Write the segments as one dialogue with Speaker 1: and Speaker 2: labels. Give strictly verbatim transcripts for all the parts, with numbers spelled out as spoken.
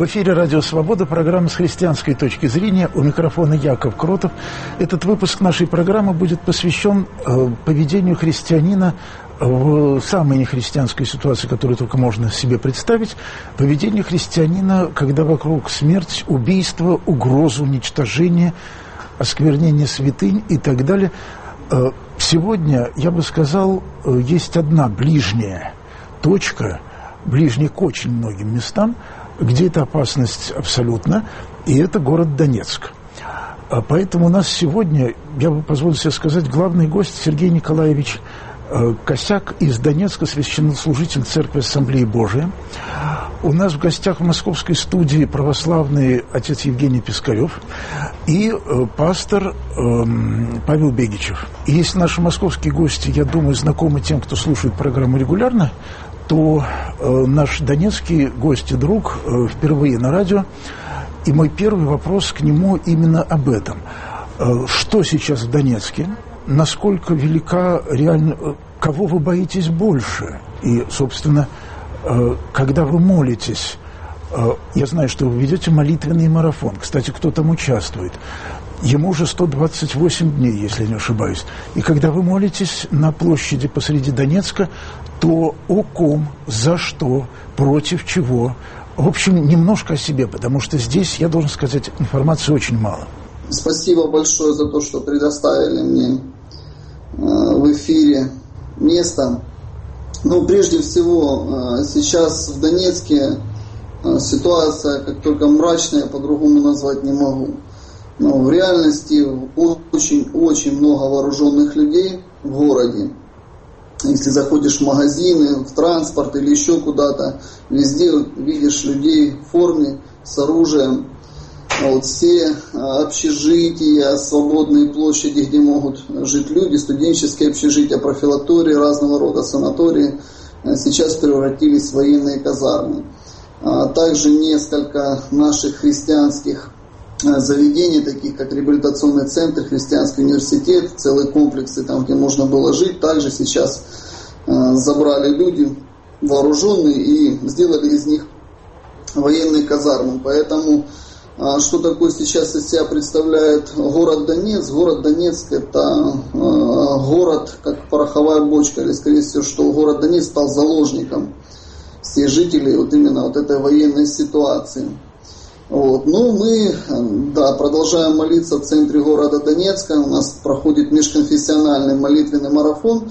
Speaker 1: В эфире «Радио Свобода», программа «С христианской точки зрения». У микрофона Яков Кротов. Этот выпуск нашей программы будет посвящен э, поведению христианина в самой нехристианской ситуации, которую только можно себе представить. Поведению христианина, когда вокруг смерть, убийство, угроза, уничтожение, осквернение святынь и так далее. Э, сегодня, я бы сказал, э, есть одна ближняя точка, ближняя к очень многим местам, где эта опасность абсолютна, и это город Донецк. Поэтому у нас сегодня, я бы позволил себе сказать, главный гость Сергей Николаевич Косяк из Донецка, священнослужитель Церкви Ассамблеи Божией. У нас в гостях в московской студии православный отец Евгений Пискарев и э, пастор э, Павел Бегичев. И если наши московские гости, я думаю, знакомы тем, кто слушает программу регулярно, то э, наш донецкий гость и друг э, впервые на радио. И мой первый вопрос к нему именно об этом. Э, что сейчас в Донецке? Насколько велика реально... Э, кого вы боитесь больше? И, собственно, э, когда вы молитесь, э, я знаю, что вы ведете молитвенный марафон. Кстати, кто там участвует? Ему уже сто двадцать восемь дней, если я не ошибаюсь. И когда вы молитесь на площади посреди Донецка, то о ком, за что, против чего. В общем, немножко о себе, потому что здесь, я должен сказать, информации очень мало.
Speaker 2: Спасибо большое за то, что предоставили мне в эфире место. Ну, прежде всего, сейчас в Донецке ситуация как только мрачная, по-другому назвать не могу. Но в реальности очень-очень много вооруженных людей в городе. Если заходишь в магазины, в транспорт или еще куда-то, везде видишь людей в форме, с оружием. Вот все общежития, свободные площади, где могут жить люди, студенческие общежития, профилактории, разного рода санатории, сейчас превратились в военные казармы. Также несколько наших христианских заведений, таких как реабилитационный центр, христианский университет, целые комплексы, там, где можно было жить, также сейчас э, забрали люди вооруженные и сделали из них военные казармы. Поэтому э, что такое сейчас из себя представляет город Донецк? Город Донецк это э, город как пороховая бочка, или скорее всего, что город Донецк стал заложником всех жителей вот именно вот этой военной ситуации. Вот. Ну, мы да, продолжаем молиться в центре города Донецка. У нас проходит межконфессиональный молитвенный марафон.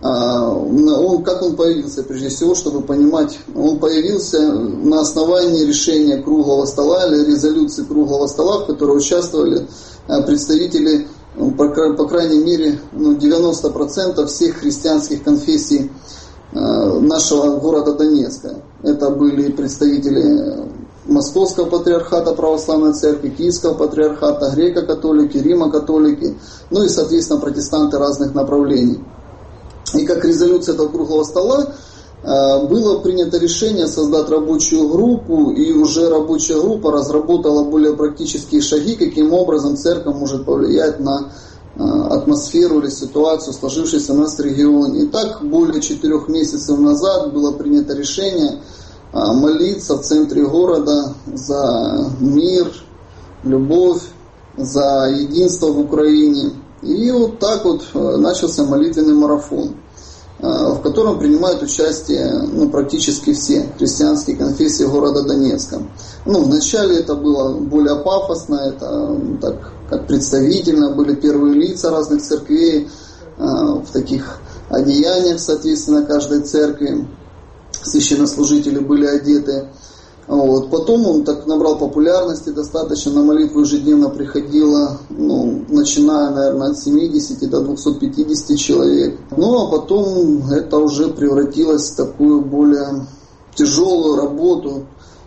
Speaker 2: Он, как он появился, прежде всего, чтобы понимать, он появился на основании решения круглого стола или резолюции круглого стола, в которой участвовали представители, по крайней мере, ну, девяносто процентов всех христианских конфессий нашего города Донецка. Это были представители Московского патриархата православной церкви, Киевского патриархата, греко-католики, Римо-католики, ну и, соответственно, протестанты разных направлений. И как резолюция этого круглого стола было принято решение создать рабочую группу, и уже рабочая группа разработала более практические шаги, каким образом церковь может повлиять на атмосферу или ситуацию, сложившуюся у нас в регионе. И так, более четырех месяцев назад было принято решение молиться в центре города за мир, любовь, за единство в Украине. И вот так вот начался молитвенный марафон, в котором принимают участие ну, практически все христианские конфессии города Донецка. Ну, вначале это было более пафосно, это так как представительно, были первые лица разных церквей в таких одеяниях, соответственно, каждой церкви. Священнослужители были одеты. Вот. Потом он так набрал популярности достаточно, на молитву ежедневно приходило, ну, начиная, наверное, от семидесяти до двухсот пятидесяти человек. Ну, а потом это уже превратилось в такую более тяжелую работу.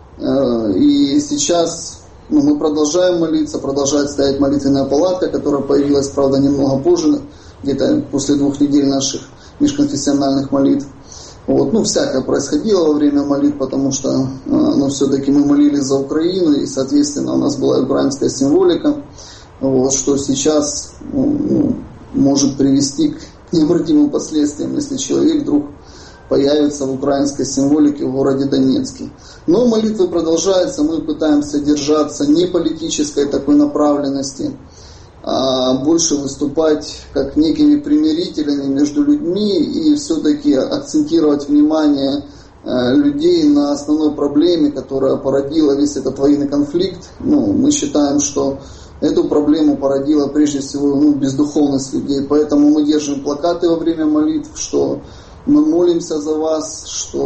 Speaker 2: И сейчас ну, мы продолжаем молиться, продолжает стоять молитвенная палатка, которая появилась, правда, немного позже, где-то после двух недель наших межконфессиональных молитв. Вот, ну, всякое происходило во время молитв, потому что ну, все-таки мы молились за Украину, и, соответственно, у нас была украинская символика, вот, что сейчас ну, может привести к необратимым последствиям, если человек вдруг появится в украинской символике в городе Донецке. Но молитвы продолжаются, мы пытаемся держаться не политической такой направленности, а больше выступать как некими примирителями между людьми и все-таки акцентировать внимание людей на основной проблеме, которая породила весь этот военный конфликт. Ну, мы считаем, что эту проблему породила прежде всего ну, бездуховность людей. Поэтому мы держим плакаты во время молитв, что мы молимся за вас, что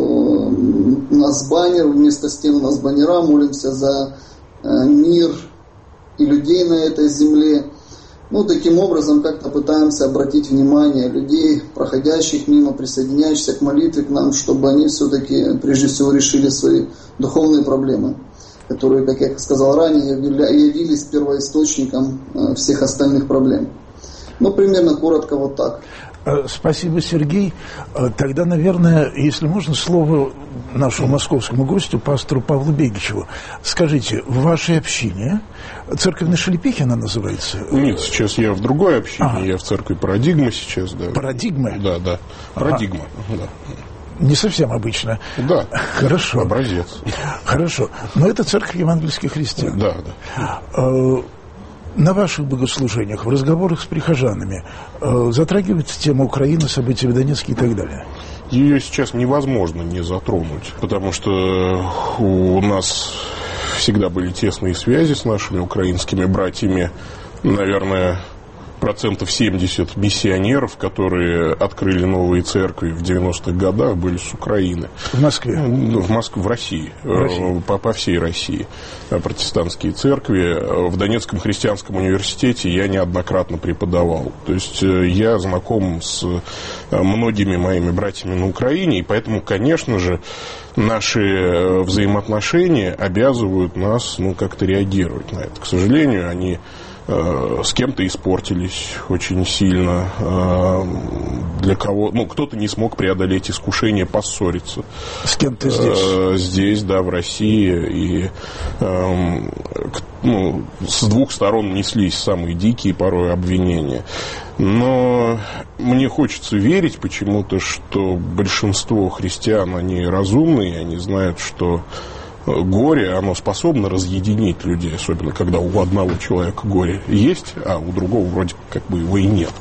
Speaker 2: у нас баннер, вместо стен у нас баннера, молимся за мир и людей на этой земле. Ну, таким образом, как-то пытаемся обратить внимание людей, проходящих мимо, присоединяющихся к молитве к нам, чтобы они все-таки, прежде всего, решили свои духовные проблемы, которые, как я сказал ранее, явились первоисточником всех остальных проблем. Ну, примерно коротко вот так.
Speaker 1: Спасибо, Сергей. Тогда, наверное, если можно, слово нашему московскому гостю, пастору Павлу Бегичеву. Скажите, в вашей общине, церковь на Шелепихе она называется? Нет,
Speaker 3: сейчас я в другой общине, ага. я в церкви Парадигма сейчас. Да.
Speaker 1: Парадигма?
Speaker 3: Да, да, Парадигма. Ага. Да.
Speaker 1: Не совсем обычно.
Speaker 3: Да.
Speaker 1: Хорошо.
Speaker 3: Образец.
Speaker 1: Хорошо. Но это церковь евангельских христиан.
Speaker 3: Да, да.
Speaker 1: На ваших богослужениях, в разговорах с прихожанами э, затрагивается тема Украины, события в Донецке и так далее?
Speaker 3: Ее сейчас невозможно не затронуть, потому что у нас всегда были тесные связи с нашими украинскими братьями. Наверное, процентов семьдесят миссионеров, которые открыли новые церкви в девяностых годах, были с Украины.
Speaker 1: В Москве?
Speaker 3: В Москве, в России. В России. По, по всей России. Протестантские церкви. В Донецком христианском университете я неоднократно преподавал. То есть я знаком с многими моими братьями на Украине, и поэтому, конечно же, наши взаимоотношения обязывают нас ну, как-то реагировать на это. К сожалению, они с кем-то испортились очень сильно, для кого, ну, кто-то не смог преодолеть искушение поссориться.
Speaker 1: С кем-то здесь?
Speaker 3: Здесь, да, в России. И ну, с двух сторон неслись самые дикие порой обвинения. Но мне хочется верить почему-то, что большинство христиан, они разумные, они знают, что горе, оно способно разъединить людей, особенно когда у одного человека горе есть, а у другого вроде как бы его и нет.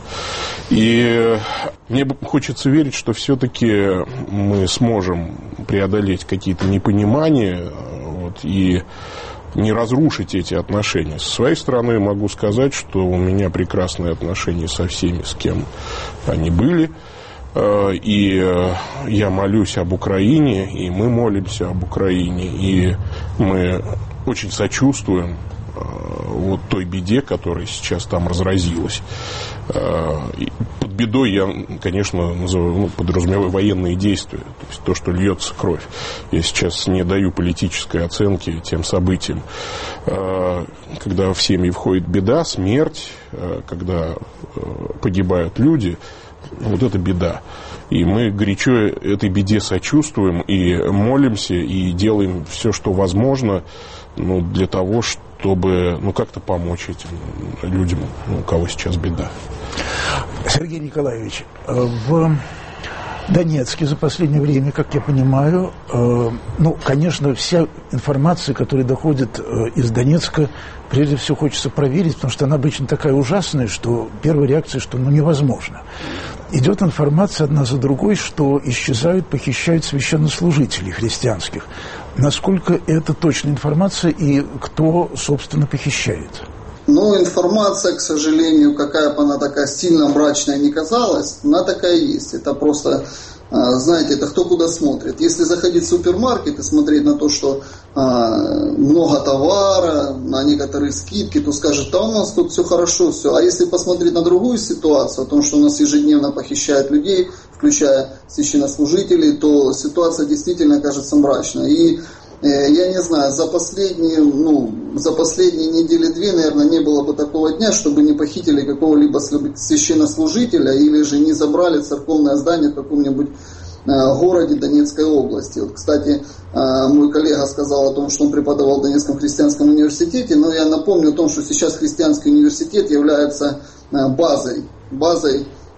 Speaker 3: И мне хочется верить, что все-таки мы сможем преодолеть какие-то непонимания вот, и не разрушить эти отношения. Со своей стороны могу сказать, что у меня прекрасные отношения со всеми, с кем они были. И я молюсь об Украине, и мы молимся об Украине, и мы очень сочувствуем вот той беде, которая сейчас там разразилась. Под бедой я, конечно, называю, ну, подразумеваю военные действия, то есть то, что льется кровь. Я сейчас не даю политической оценки тем событиям. Когда в семьи входит беда, смерть, когда погибают люди, вот это беда. И мы горячо этой беде сочувствуем и молимся, и делаем все, что возможно, ну, для того, чтобы ну, как-то помочь этим людям, у кого сейчас беда.
Speaker 1: Сергей Николаевич, в Донецке за последнее время, как я понимаю, э, ну, конечно, вся информация, которая доходит э, из Донецка, прежде всего хочется проверить, потому что она обычно такая ужасная, что первая реакция, что ну невозможно. Идет информация одна за другой, что исчезают, похищают священнослужителей христианских. Насколько это точная информация и кто, собственно, похищает?
Speaker 2: Ну, информация, к сожалению, какая бы она такая сильно мрачная не казалась, она такая есть. Это просто, знаете, это кто куда смотрит. Если заходить в супермаркет и смотреть на то, что а, много товара, на некоторые скидки, то скажет, да у нас тут все хорошо, все. А если посмотреть на другую ситуацию, о том, что у нас ежедневно похищают людей, включая священнослужителей, то ситуация действительно кажется мрачной. И я не знаю, за последние, ну, за последние недели-две, наверное, не было бы такого дня, чтобы не похитили какого-либо священнослужителя или же не забрали церковное здание в каком-нибудь э, городе Донецкой области. Вот, кстати, э, мой коллега сказал о том, что он преподавал в Донецком христианском университете, но я напомню о том, что сейчас христианский университет является э, базой, базой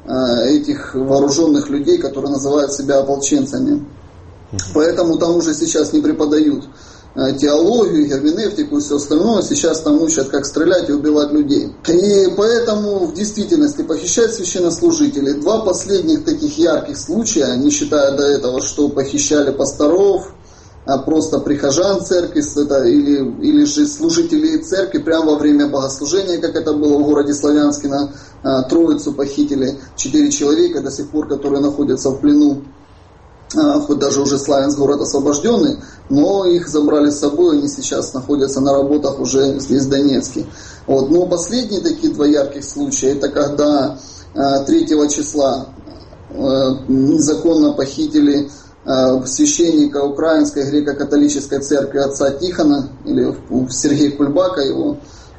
Speaker 2: этих вооруженных людей, которые называют себя ополченцами. Поэтому там уже сейчас не преподают теологию, герменевтику и все остальное. Сейчас там учат, как стрелять и убивать людей. И поэтому в действительности похищать священнослужителей. Два последних таких ярких случая, не считая до этого, что похищали пасторов, а просто прихожан церкви это, или, или же служителей церкви прямо во время богослужения, как это было в городе Славянске, на а, Троицу похитили четыре человека до сих пор, которые находятся в плену. А, хоть даже уже Славянск город освобожденный, но их забрали с собой, они сейчас находятся на работах уже здесь в Донецке. Вот. Но последние такие два ярких случая, это когда а, третьего числа а, незаконно похитили священника Украинской греко-католической церкви отца Тихона, или Сергей Кульбака его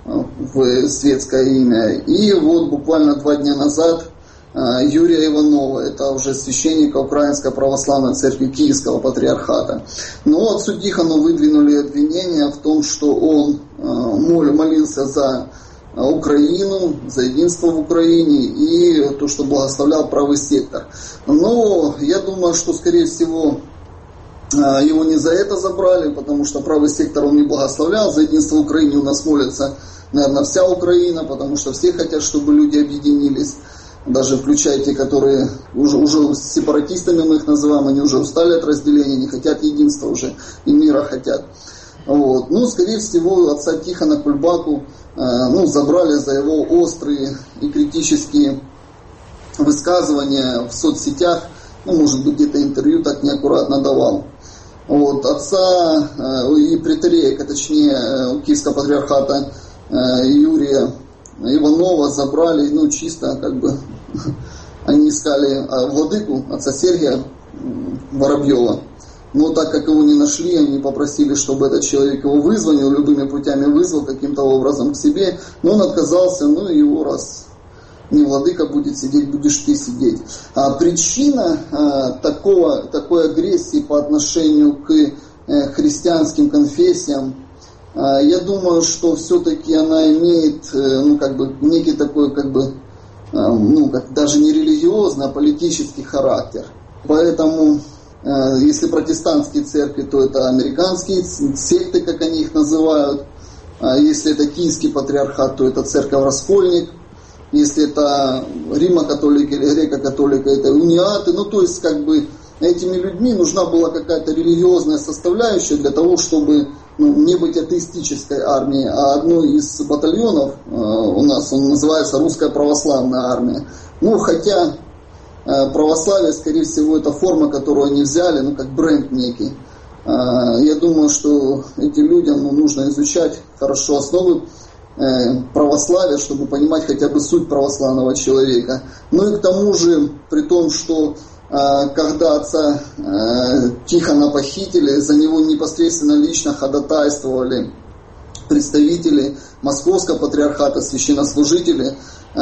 Speaker 2: в светское имя. И вот буквально два дня назад Юрия Иванова, это уже священника Украинской православной церкви Киевского патриархата. Но отцу Тихону выдвинули обвинения в том, что он молился за Украину, за единство в Украине и то, что благословлял правый сектор. Но я думаю, что, скорее всего, его не за это забрали, потому что правый сектор он не благословлял. За единство в Украине у нас молится, наверное, вся Украина, потому что все хотят, чтобы люди объединились. Даже включая те, которые уже, уже сепаратистами мы их называем, они уже устали от разделения, не хотят единства уже и мира хотят. Вот. Ну, скорее всего, отца Тихона Кульбаку ну, забрали за его острые и критические высказывания в соцсетях. Ну, может быть, где-то интервью так неаккуратно давал. Вот. Отца и преторея, точнее, Киевского патриархата Юрия Иванова забрали, ну, чисто, как бы, они искали владыку, отца Сергия Воробьева. Но так как его не нашли, они попросили, чтобы этот человек его вызвонил, любыми путями вызвал каким-то образом к себе. Но он отказался, ну и его раз не владыка будет сидеть, будешь ты сидеть. А причина а, такого, такой агрессии по отношению к э, христианским конфессиям, а, я думаю, что все-таки она имеет э, ну, как бы, некий такой, как бы, э, ну, как, даже не религиозный, а политический характер. Поэтому... Если протестантские церкви, то это американские секты, как они их называют. Если это Киевский патриархат, то это церковь Раскольник. Если это Римо-католики или Греко-католика, это униаты. Ну, то есть, как бы, этими людьми нужна была какая-то религиозная составляющая для того, чтобы ну, не быть атеистической армией. А одной из батальонов у нас, он называется Русская православная армия. Ну, хотя... Православие, скорее всего, это форма, которую они взяли, ну, как бренд некий. Я думаю, что этим людям ну, нужно изучать хорошо основы православия, чтобы понимать хотя бы суть православного человека. Ну и к тому же, при том, что когда отца Тихона похитили, за него непосредственно лично ходатайствовали представители Московского патриархата, священнослужители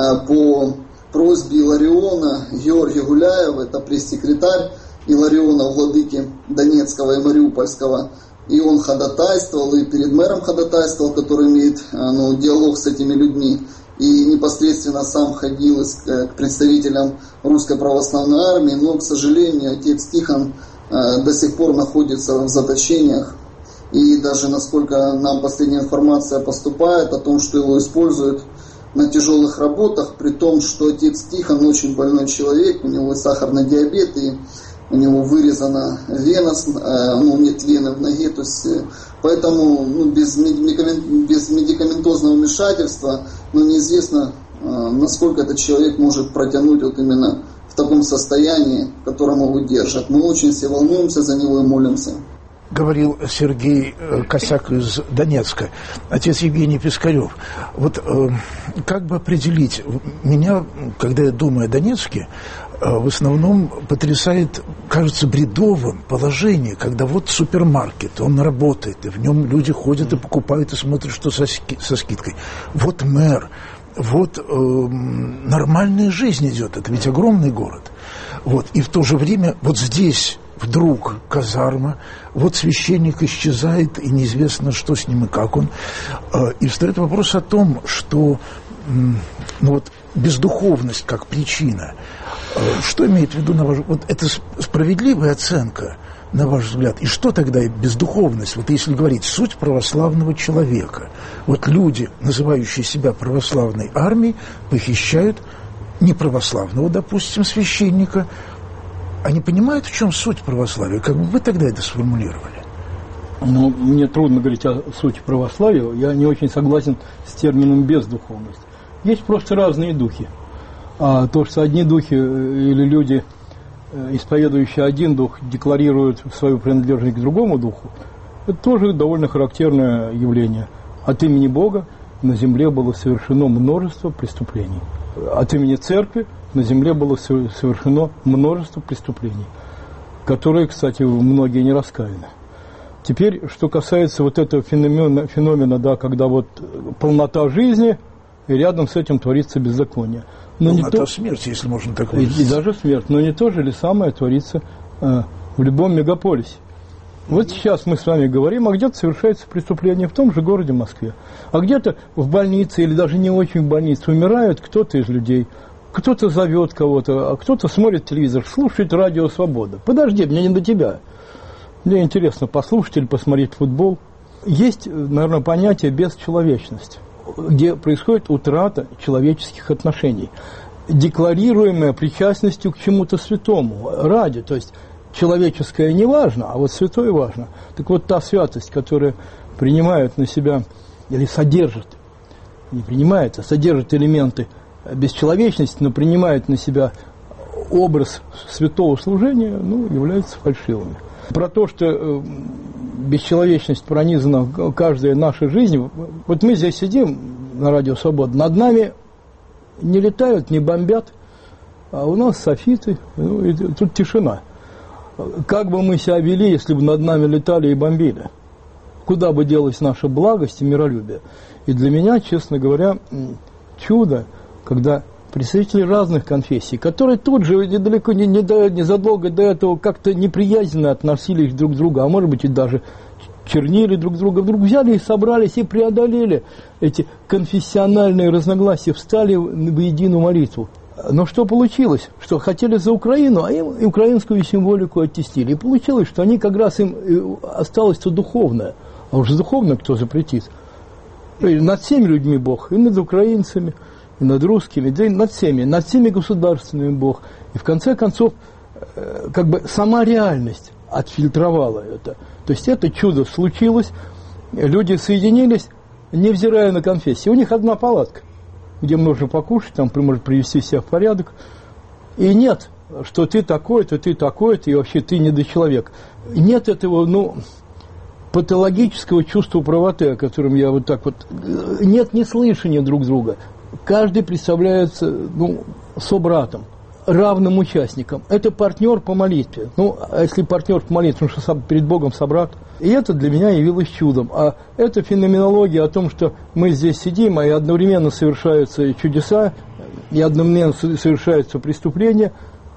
Speaker 2: по просьбе Илариона Георгия Гуляева, это пресс-секретарь Илариона, владыки Донецкого и Мариупольского, и он ходатайствовал, и перед мэром ходатайствовал, который имеет ну, диалог с этими людьми, и непосредственно сам ходил к представителям Русской православной армии, но, к сожалению, отец Тихон до сих пор находится в заточениях, и даже насколько нам последняя информация поступает о том, что его используют на тяжелых работах, при том, что отец Тихон очень больной человек, у него сахарный диабет, и у него вырезана вена, ну, нет вены в ноге, то есть, поэтому ну, без, медикамент, без медикаментозного вмешательства ну, неизвестно, насколько этот человек может протянуть вот именно в таком состоянии, в котором его держат. Мы очень все волнуемся за него и молимся.
Speaker 1: Говорил Сергей Косяк из Донецка, отец Евгений Пискарев. Вот э, как бы определить, меня, когда я думаю о Донецке, э, в основном потрясает, кажется, бредовым положение, когда вот супермаркет, он работает, и в нем люди ходят и покупают, и смотрят, что со, ски, со скидкой. Вот мэр, вот э, нормальная жизнь идет, это ведь огромный город. Вот, и в то же время вот здесь... Вдруг казарма, вот священник исчезает, и неизвестно, что с ним и как он. И встает вопрос о том, что ну вот, бездуховность как причина. Что имеет в виду, на ваш взгляд? Вот это справедливая оценка, на ваш взгляд? И что тогда бездуховность? Вот если говорить суть православного человека. Вот люди, называющие себя православной армией, похищают неправославного, допустим, священника. Они понимают, в чем суть православия? Как бы вы тогда это сформулировали?
Speaker 4: Ну, мне трудно говорить о сути православия. Я не очень согласен с термином бездуховность. Есть просто разные духи. А то, что одни духи или люди, исповедующие один дух, декларируют свою принадлежность к другому духу, это тоже довольно характерное явление. От имени Бога на земле было совершено множество преступлений. От имени Церкви на земле было совершено множество преступлений, которые, кстати, многие не раскаяны. Теперь, что касается вот этого феномена, феномена, да, когда вот полнота жизни, и рядом с этим творится беззаконие. Но
Speaker 1: полнота
Speaker 4: не то,
Speaker 1: смерти, если можно так
Speaker 4: выразиться. И, и даже смерть. Но не то же ли самое творится э, в любом мегаполисе. Вот сейчас мы с вами говорим, а где-то совершается преступление в том же городе Москве. А где-то в больнице, или даже не очень в больнице, умирает кто-то из людей. Кто-то зовет кого-то, а кто-то смотрит телевизор, слушает радио «Свобода». Подожди, мне не до тебя. Мне интересно послушать или посмотреть футбол. Есть, наверное, понятие бесчеловечность, где происходит утрата человеческих отношений, декларируемая причастностью к чему-то святому, ради, то есть человеческое не важно, а вот святое важно. Так вот, та святость, которая принимает на себя, или содержит, не принимает, а содержит элементы бесчеловечности, но принимает на себя образ святого служения, ну, являются фальшивыми. Про то, что бесчеловечность пронизана каждая наша жизнь, вот мы здесь сидим на радио «Свобода», над нами не летают, не бомбят, а у нас софиты, ну, и тут тишина. Как бы мы себя вели, если бы над нами летали и бомбили? Куда бы делась наша благость и миролюбие? И для меня, честно говоря, чудо, когда представители разных конфессий, которые тут же недалеко, не, не до, незадолго до этого как-то неприязненно относились друг к другу, а может быть и даже чернили друг друга, вдруг взяли и собрались и преодолели эти конфессиональные разногласия, встали в единую молитву. Но что получилось? Что хотели за Украину, а им и украинскую символику оттеснили. И получилось, что они как раз им осталось-то духовное. А уж духовно кто запретит? И над всеми людьми Бог, и над украинцами, и над русскими, да и над всеми, над всеми государственными Бог. И в конце концов, как бы сама реальность отфильтровала это. То есть это чудо случилось, люди соединились, невзирая на конфессии. У них одна палатка, где можно покушать, там может привести себя в порядок. И нет, что ты такой-то, ты такой-то, и вообще ты недочеловек. Нет этого, ну, патологического чувства правоты, о котором я вот так вот... Нет неслышания друг друга. Каждый представляется, ну, собратом, равным участником. Это партнер по молитве. Ну, а если партнер по молитве, потому что перед Богом собрат. И это для меня явилось чудом. А эта феноменология о том, что мы здесь сидим, и одновременно совершаются чудеса, и одновременно совершаются преступления,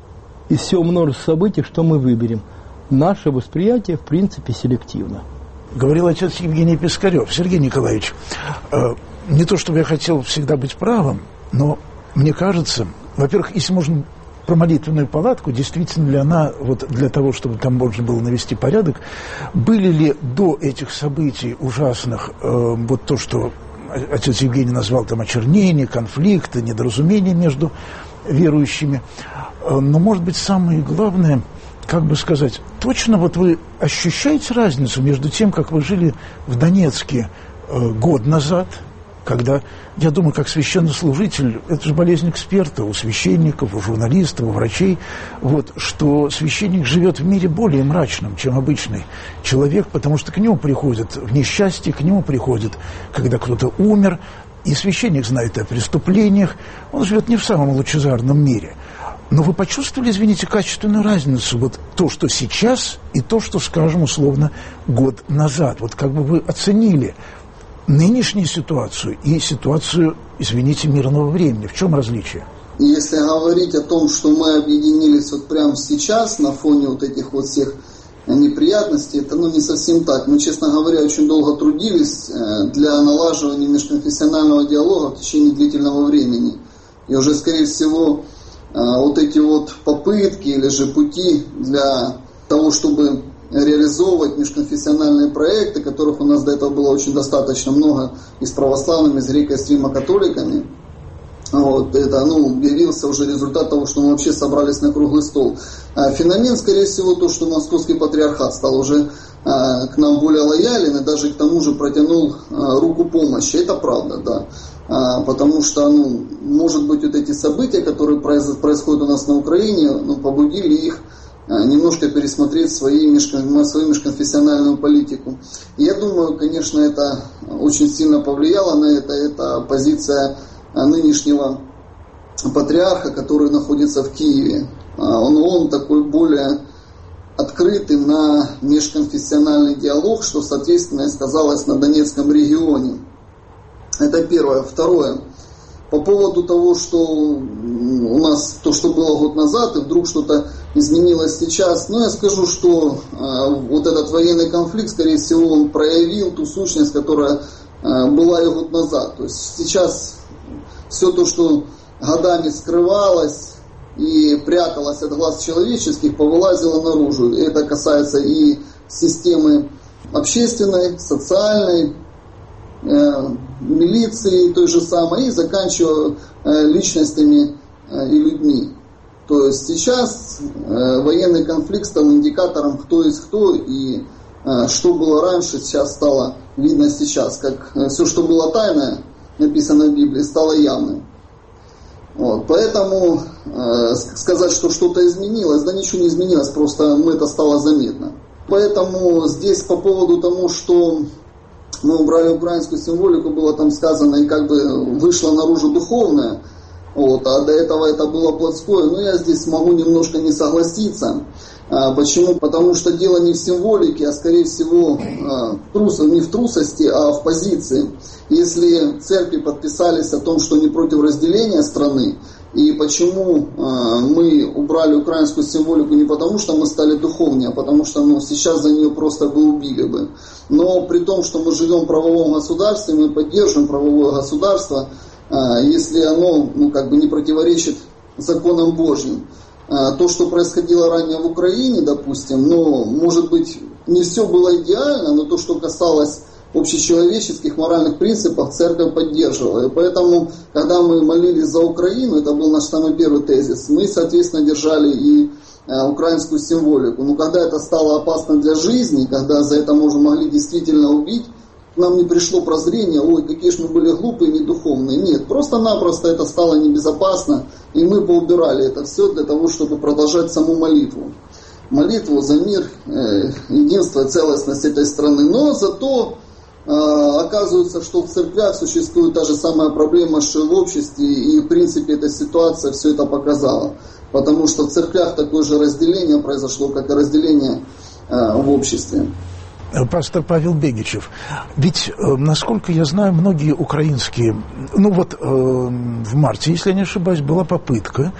Speaker 4: и все множество событий, что мы выберем. Наше восприятие, в принципе, селективно.
Speaker 1: Говорил отец Евгений Пискарев. Сергей Николаевич, э, не то чтобы я хотел всегда быть правым, но мне кажется, во-первых, если можно про молитвенную палатку, действительно ли она вот для того, чтобы там можно было навести порядок, были ли до этих событий ужасных э, вот то, что отец Евгений назвал там очернение, конфликты, недоразумения между верующими, э, но, может быть, самое главное, как бы сказать, точно вот вы ощущаете разницу между тем, как вы жили в Донецке э, год назад, когда, я думаю, как священнослужитель, это же болезнь эксперта, у священников, у журналистов, у врачей, вот, что священник живет в мире более мрачном, чем обычный человек, потому что к нему приходят в несчастье, к нему приходят, когда кто-то умер, и священник знает о преступлениях, он живет не в самом лучезарном мире. Но вы почувствовали, извините, качественную разницу, вот то, что сейчас, и то, что, скажем, условно, год назад. Вот как бы вы оценили нынешнюю ситуацию и ситуацию, извините, мирного времени. В чем различие?
Speaker 2: Если говорить о том, что мы объединились вот прямо сейчас на фоне вот этих вот всех неприятностей, это ну, не совсем так. Мы, честно говоря, очень долго трудились для налаживания межконфессионального диалога в течение длительного времени. И уже, скорее всего, вот эти вот попытки или же пути для того, чтобы реализовывать межконфессиональные проекты, которых у нас до этого было очень достаточно много и с православными, и с греко- и с римо-католиками. Вот, это, ну, явился уже результат того, что мы вообще собрались на круглый стол. А феномен, скорее всего, то, что Московский патриархат стал уже а, к нам более лоялен и даже к тому же протянул а, руку помощи. Это правда, да. А, потому что, ну, может быть, вот эти события, которые произ- происходят у нас на Украине, ну, побудили их немножко пересмотреть свои межкон, свою межконфессиональную политику. И я думаю, конечно, это очень сильно повлияло на это. Это позиция нынешнего патриарха, который находится в Киеве. Он, он такой более открытый на межконфессиональный диалог, что, соответственно, и сказалось на Донецком регионе. Это первое. Второе. По поводу того, что у нас то, что было год назад, и вдруг что-то изменилось сейчас, ну, я скажу, что э, вот этот военный конфликт, скорее всего, он проявил ту сущность, которая э, была и год назад. То есть сейчас все то, что годами скрывалось и пряталось от глаз человеческих, повылазило наружу. И это касается и системы общественной, социальной, милиции той же самой, и заканчивая личностями и людьми. То есть сейчас военный конфликт стал индикатором, кто есть кто, и что было раньше, сейчас стало видно сейчас. Как все, что было тайное, написано в Библии, стало явным. Вот. Поэтому сказать, что что-то изменилось, да ничего не изменилось, просто мы это стало заметно. Поэтому здесь по поводу того, что мы убрали украинскую символику, было там сказано, и как бы вышло наружу духовное, вот, а до этого это было плотское, но я здесь могу немножко не согласиться. А, почему? Потому что дело не в символике, а скорее всего а, трус, не в трусости, а в позиции. Если церкви подписались о том, что они против разделения страны, и почему э, мы убрали украинскую символику не потому, что мы стали духовнее, а потому что, ну, сейчас за нее просто бы убили бы. Но при том, что мы живем в правовом государстве, мы поддерживаем правовое государство, э, если оно, ну, как бы не противоречит законам Божьим. Э, то, что происходило ранее в Украине, допустим, ну, может быть, не все было идеально, но то, что касалось общечеловеческих моральных принципов, церковь поддерживала. И поэтому, когда мы молились за Украину, это был наш самый первый тезис, мы, соответственно, держали и э, украинскую символику. Но когда это стало опасно для жизни, когда за это можно могли действительно убить, нам не пришло прозрение, ой, какие же мы были глупые, недуховные. Нет, просто-напросто это стало небезопасно, и мы поубирали это все для того, чтобы продолжать саму молитву. Молитву за мир, э, единство, целостность этой страны. Но зато оказывается, что в церквях существует та же самая проблема, что и в обществе, и в принципе эта ситуация все это показала. Потому что в церквях такое же разделение произошло, как и разделение в обществе.
Speaker 1: Пастор Павел Бегичев, ведь, насколько я знаю, многие украинские, ну вот в марте, если я не ошибаюсь, была попытка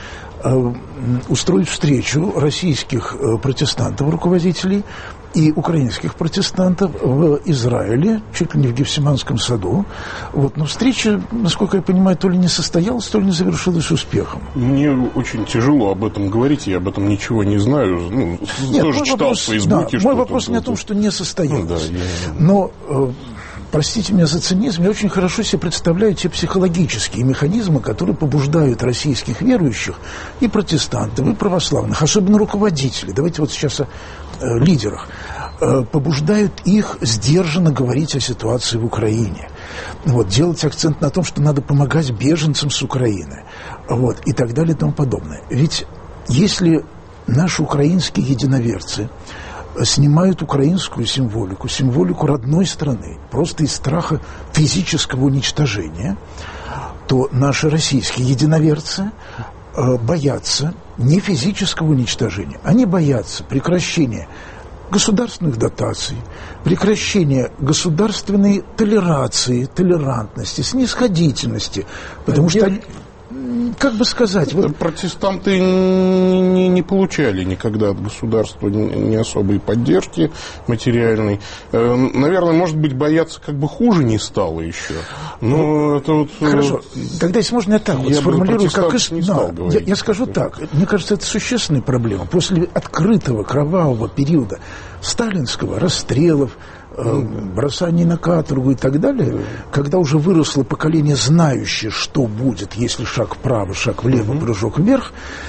Speaker 1: устроить встречу российских протестантов, руководителей, и украинских протестантов в Израиле, чуть ли не в Гефсиманском саду. Вот. Но встреча, насколько я понимаю, то ли не состоялась, то ли не завершилась успехом.
Speaker 3: Мне очень тяжело об этом говорить, я об этом ничего не знаю. Ну,
Speaker 1: Нет,
Speaker 3: тоже читал
Speaker 1: вопрос,
Speaker 3: в Фейсбуке.
Speaker 1: Да, мой вопрос не о том, что не состоялось. Ну, да, я... Но, э, простите меня за цинизм, я очень хорошо себе представляю те психологические механизмы, которые побуждают российских верующих, и протестантов, и православных, особенно руководителей. Давайте вот сейчас о э, лидерах. Побуждают их сдержанно говорить о ситуации в Украине. Вот, делать акцент на том, что надо помогать беженцам с Украины. Вот, и так далее и тому подобное. Ведь если наши украинские единоверцы снимают украинскую символику, символику родной страны, просто из страха физического уничтожения, то наши российские единоверцы боятся не физического уничтожения, они боятся прекращения государственных дотаций, прекращение государственной толерации, толерантности, снисходительности, потому что они... как бы сказать... Вот...
Speaker 3: Протестанты не, не, не получали никогда от государства не, не особой поддержки материальной. Наверное, может быть, бояться как бы хуже не стало еще. Но ну, это вот...
Speaker 1: Хорошо. Тогда, если можно, я так вот сформулирую, как...
Speaker 3: Не стал
Speaker 1: да, я, я скажу так. Мне кажется, это существенная проблема. После открытого кровавого периода сталинского, расстрелов, бросаний на каторгу и так далее, когда уже выросло поколение, знающее, что будет, если шаг вправо, шаг влево, прыжок вверх,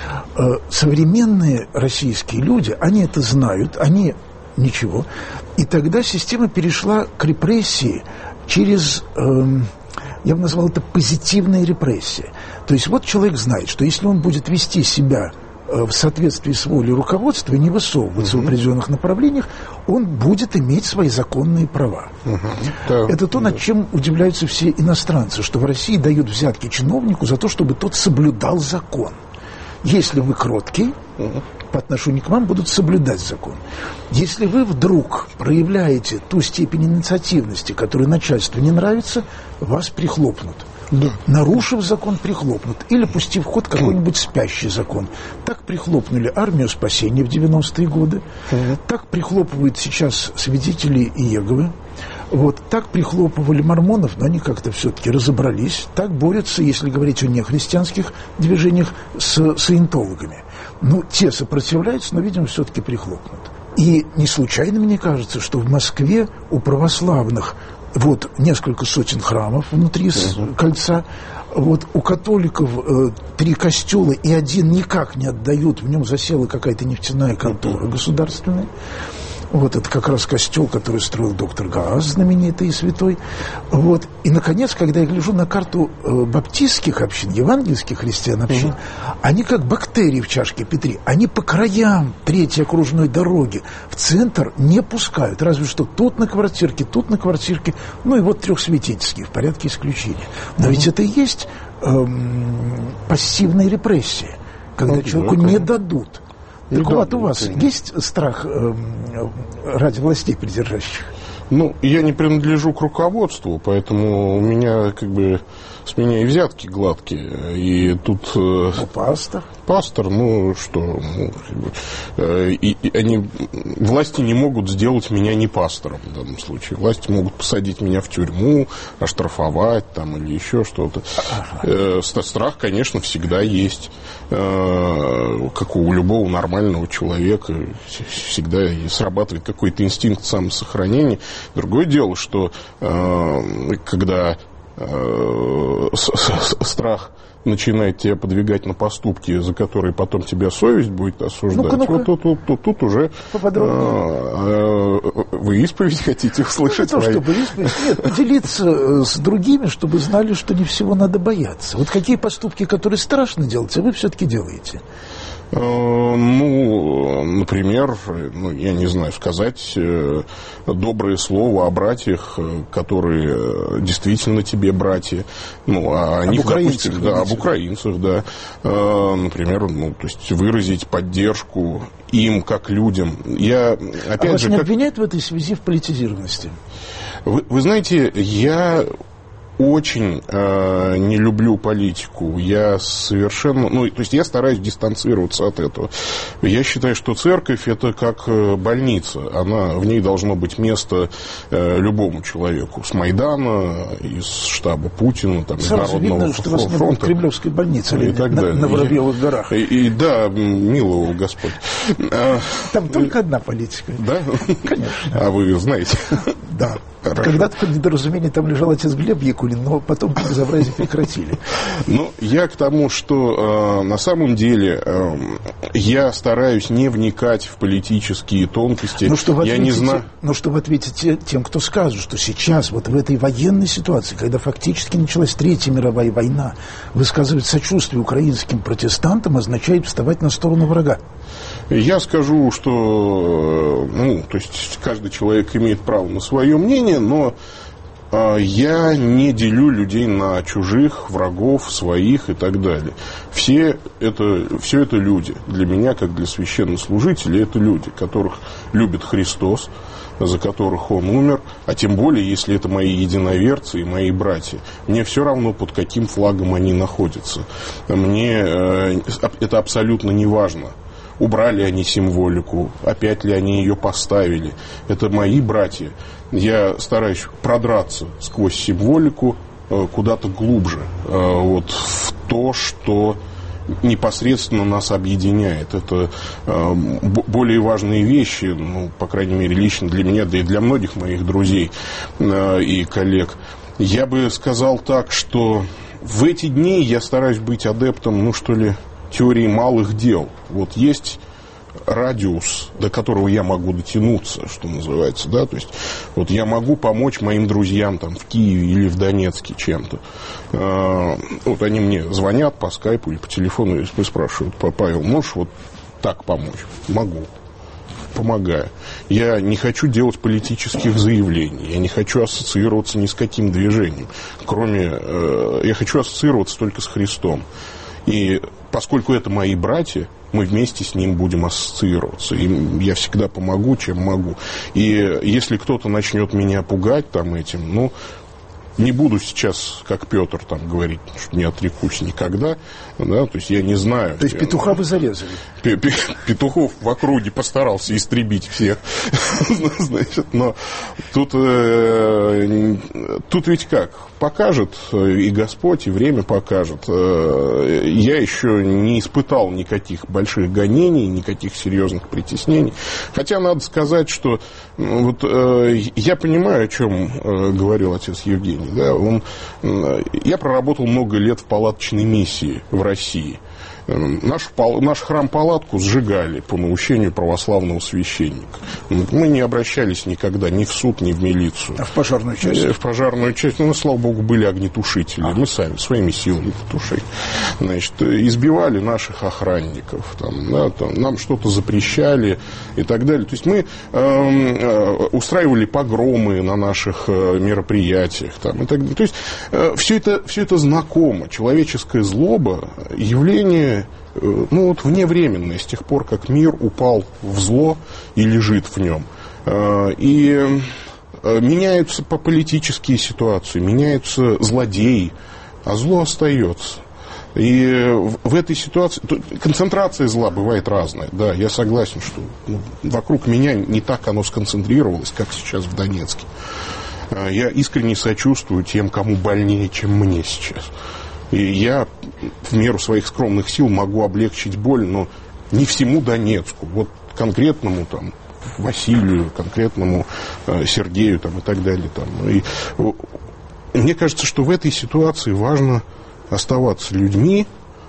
Speaker 1: современные российские люди, они это знают, они ничего. И тогда система перешла к репрессии через, я бы назвал это позитивная репрессия. То есть вот человек знает, что если он будет вести себя в соответствии с волей руководства и не высовываться uh-huh. в определенных направлениях, он будет иметь свои законные права. Uh-huh. Да, это то, над чем удивляются все иностранцы, что в России дают взятки чиновнику за то, чтобы тот соблюдал закон. Если вы кроткий, uh-huh. по отношению к вам будут соблюдать закон. Если вы вдруг проявляете ту степень инициативности, которая начальству не нравится, вас прихлопнут. Да. Нарушив закон, прихлопнут. Или пустив в ход какой-нибудь спящий закон. Так прихлопнули армию спасения в девяностые годы. Uh-huh. Так прихлопывают сейчас свидетелей Иеговы. Вот. Так прихлопывали мормонов, но они как-то все-таки разобрались. Так борются, если говорить о нехристианских движениях, с саентологами. Ну, те сопротивляются, но, видимо, все-таки прихлопнут. И не случайно, мне кажется, что в Москве у православных вот несколько сотен храмов внутри uh-huh. кольца. Вот у католиков э, три костела, и один никак не отдают, в нем засела какая-то нефтяная контора uh-huh. государственная. Вот это как раз костел, который строил доктор Гааз, знаменитый и святой. Вот. И, наконец, когда я гляжу на карту э, баптистских общин, евангельских христиан общин, угу. они как бактерии в чашке Петри. Они по краям третьей окружной дороги в центр не пускают. Разве что тут на квартирке, тут на квартирке. Ну и вот трехсвятительские в порядке исключения. Но угу. ведь это и есть э, пассивная репрессия, когда okay, человеку okay. не дадут. Так да, вот, у вас конечно. Есть страх э, ради властей придержащих?
Speaker 3: Ну, я не принадлежу к руководству, поэтому у меня как бы с меня и взятки гладкие. И тут... Э,
Speaker 1: ну, пастор?
Speaker 3: Пастор, ну что, ну, как бы, э, и, и они, власти не могут сделать меня не пастором в данном случае. Власти могут посадить меня в тюрьму, оштрафовать там или еще что-то. Ага. Э, страх, конечно, всегда есть. Э, как у любого нормального человека всегда срабатывает какой-то инстинкт самосохранения. Другое дело, что э, когда э, с, с, страх начинает тебя подвигать на поступки, за которые потом тебя совесть будет осуждать, ну-ка, ну-ка. Вот тут, тут, тут, тут уже а, вы исповедь хотите услышать?
Speaker 1: Ну, не то, чтобы исповедь, нет, поделиться с другими, чтобы знали, что не всего надо бояться. Вот какие поступки, которые страшно делать, а вы все-таки делаете?
Speaker 3: Ну, например, ну, я не знаю, сказать доброе слово о братьях, которые действительно тебе братья. Ну, о
Speaker 1: об
Speaker 3: них,
Speaker 1: украинцах,
Speaker 3: допустим, да, об украинцах, да. Например, ну, то есть выразить поддержку им как людям. Я, опять
Speaker 1: а вас
Speaker 3: же,
Speaker 1: не
Speaker 3: как...
Speaker 1: обвиняют в этой связи в политизированности?
Speaker 3: Вы, вы знаете, я... очень э, не люблю политику. Я совершенно... Ну, то есть я стараюсь дистанцироваться от этого. Я считаю, что церковь – это как больница. Она, в ней должно быть место э, любому человеку. С Майдана, из штаба Путина, там, из Народного
Speaker 1: видно, что вас не было в Кремлевской больнице
Speaker 3: и так
Speaker 1: на,
Speaker 3: далее.
Speaker 1: на Воробьевых горах.
Speaker 3: И, и да, миловал Господь.
Speaker 1: Там только одна политика.
Speaker 3: Да?
Speaker 1: Конечно.
Speaker 3: А вы знаете?
Speaker 1: Да. Когда-то по недоразумению там лежал отец Глеб Якулин, но потом безобразие прекратили.
Speaker 3: Ну, я к тому, что э, на самом деле э, я стараюсь не вникать в политические тонкости.
Speaker 1: Ну, что вы
Speaker 3: я
Speaker 1: ответите,
Speaker 3: не знаю...
Speaker 1: ну, что вы ответите тем, кто скажет, что сейчас, вот в этой военной ситуации, когда фактически началась Третья мировая война, высказывать сочувствие украинским протестантам означает вставать на сторону врага.
Speaker 3: Я скажу, что ну, то есть каждый человек имеет право на свое мнение, но я не делю людей на чужих, врагов, своих и так далее. Все это, все это люди. Для меня, как для священнослужителей, это люди, которых любит Христос, за которых Он умер, а тем более, если это мои единоверцы и мои братья. Мне все равно, под каким флагом они находятся. Мне э, это абсолютно не важно. Убрали они символику, опять ли они ее поставили. Это мои братья. Я стараюсь продраться сквозь символику э, куда-то глубже, э, вот, в то, что непосредственно нас объединяет. Это э, более важные вещи, ну, по крайней мере, лично для меня, да и для многих моих друзей э, и коллег. Я бы сказал так, что в эти дни я стараюсь быть адептом, ну, что ли, теории малых дел. Вот есть радиус, до которого я могу дотянуться, что называется, да, то есть вот я могу помочь моим друзьям там в Киеве или в Донецке чем-то. А, вот они мне звонят по скайпу или по телефону и спрашивают: Павел, можешь вот так помочь? Могу. Помогаю. Я не хочу делать политических заявлений, я не хочу ассоциироваться ни с каким движением, кроме, э, я хочу ассоциироваться только с Христом. И поскольку это мои братья, мы вместе с ним будем ассоциироваться. И я всегда помогу, чем могу. И если кто-то начнет меня пугать там этим, ну, не буду сейчас, как Петр, там, говорить, что не отрекусь никогда, да, то есть я не знаю.
Speaker 1: То есть петуха я, бы зарезали?
Speaker 3: Петухов в округе постарался истребить всех, значит, но тут, э, тут ведь как, покажет и Господь, и время покажет. Я еще не испытал никаких больших гонений, никаких серьезных притеснений, хотя надо сказать, что вот, э, я понимаю, о чем э, говорил отец Евгений. Да, он, я проработал много лет в палаточной миссии в России. Наш, наш храм-палатку сжигали по наущению православного священника. Мы не обращались никогда ни в суд, ни в милицию.
Speaker 1: А в пожарную часть?
Speaker 3: В пожарную часть, ну, слава богу, были огнетушители. А. Мы сами, своими силами потушили. Значит, избивали наших охранников. Там, да, там, нам что-то запрещали и так далее. То есть мы э, устраивали погромы на наших мероприятиях. Там, и так далее. То есть э, все, это, все это знакомо. Человеческая злоба, явление, ну, вот вневременное, с тех пор, как мир упал в зло и лежит в нем. И меняются политические ситуации, меняются злодеи, а зло остается. И в этой ситуации концентрация зла бывает разная. Да, я согласен, что ну, вокруг меня не так оно сконцентрировалось, как сейчас в Донецке. Я искренне сочувствую тем, кому больнее, чем мне сейчас. И я в меру своих скромных сил могу облегчить боль, но не всему Донецку, вот конкретному там Василию, конкретному э, Сергею там, и так далее. Там. И, э, мне кажется, что в этой ситуации важно оставаться людьми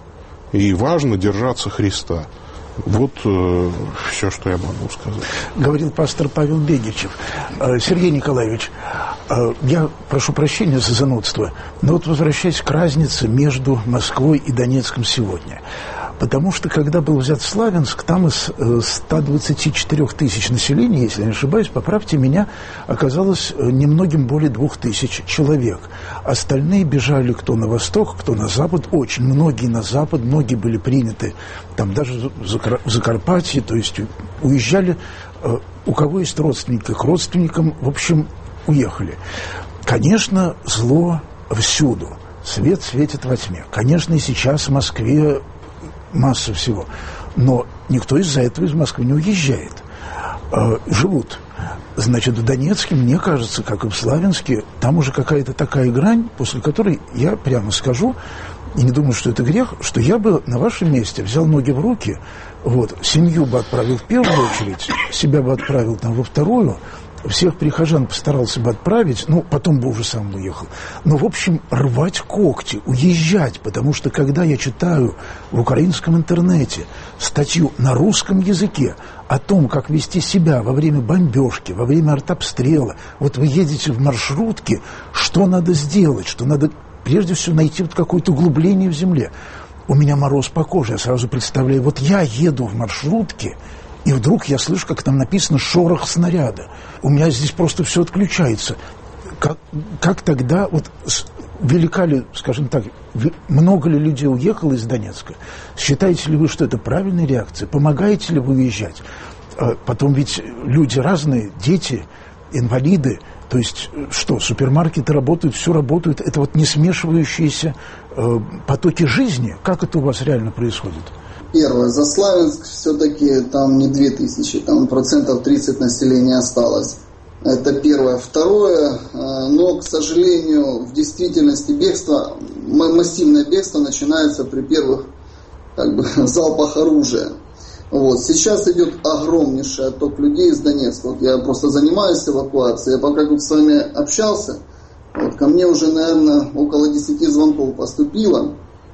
Speaker 3: и важно держаться Христа. Вот э, все, что я могу сказать.
Speaker 1: Говорил пастор Павел Бегичев. Э, Сергей Николаевич, э, я прошу прощения за занудство, но вот возвращаясь к разнице между Москвой и Донецком сегодня. Потому что, когда был взят Славянск, там из ста двадцати четырёх тысяч населения, если я не ошибаюсь, поправьте меня, оказалось немногим более двух тысяч человек. Остальные бежали кто на восток, кто на запад, очень многие на запад, многие были приняты там даже в Закарпатье, то есть уезжали, у кого есть родственники, к родственникам, в общем, уехали. Конечно, зло всюду, свет светит во тьме. Конечно, и сейчас в Москве масса всего. Но никто из-за этого из Москвы не уезжает. Э, живут. Значит, в Донецке, мне кажется, как и в Славянске, там уже какая-то такая грань, после которой я прямо скажу, и не думаю, что это грех, что я бы на вашем месте взял ноги в руки, вот, семью бы отправил в первую очередь, себя бы отправил там во вторую, всех прихожан постарался бы отправить, ну, потом бы уже сам уехал. Но, в общем, рвать когти, уезжать, потому что, когда я читаю в украинском интернете статью на русском языке о том, как вести себя во время бомбежки, во время артобстрела, вот вы едете в маршрутке, что надо сделать, что надо, прежде всего, найти вот какое-то углубление в земле. У меня мороз по коже, я сразу представляю, вот я еду в маршрутке, и вдруг я слышу, как там написано «шорох снаряда». У меня здесь просто все отключается. Как, как тогда, вот велика ли, скажем так, много ли людей уехало из Донецка? Считаете ли вы, что это правильная реакция? Помогаете ли вы уезжать? Потом ведь люди разные, дети, инвалиды. То есть что, супермаркеты работают, все работают. Это вот не смешивающиеся э, потоки жизни. Как это у вас реально происходит?
Speaker 2: Первое. За Славянск все-таки там не две тысячи, там процентов тридцать населения осталось. Это первое. Второе, но, к сожалению, в действительности бегство, массивное бегство начинается при первых как бы, залпах оружия. Вот. Сейчас идет огромнейший отток людей из Донецка. Вот я просто занимаюсь эвакуацией. Я пока тут с вами общался, вот, ко мне уже, наверное, около десяти звонков поступило,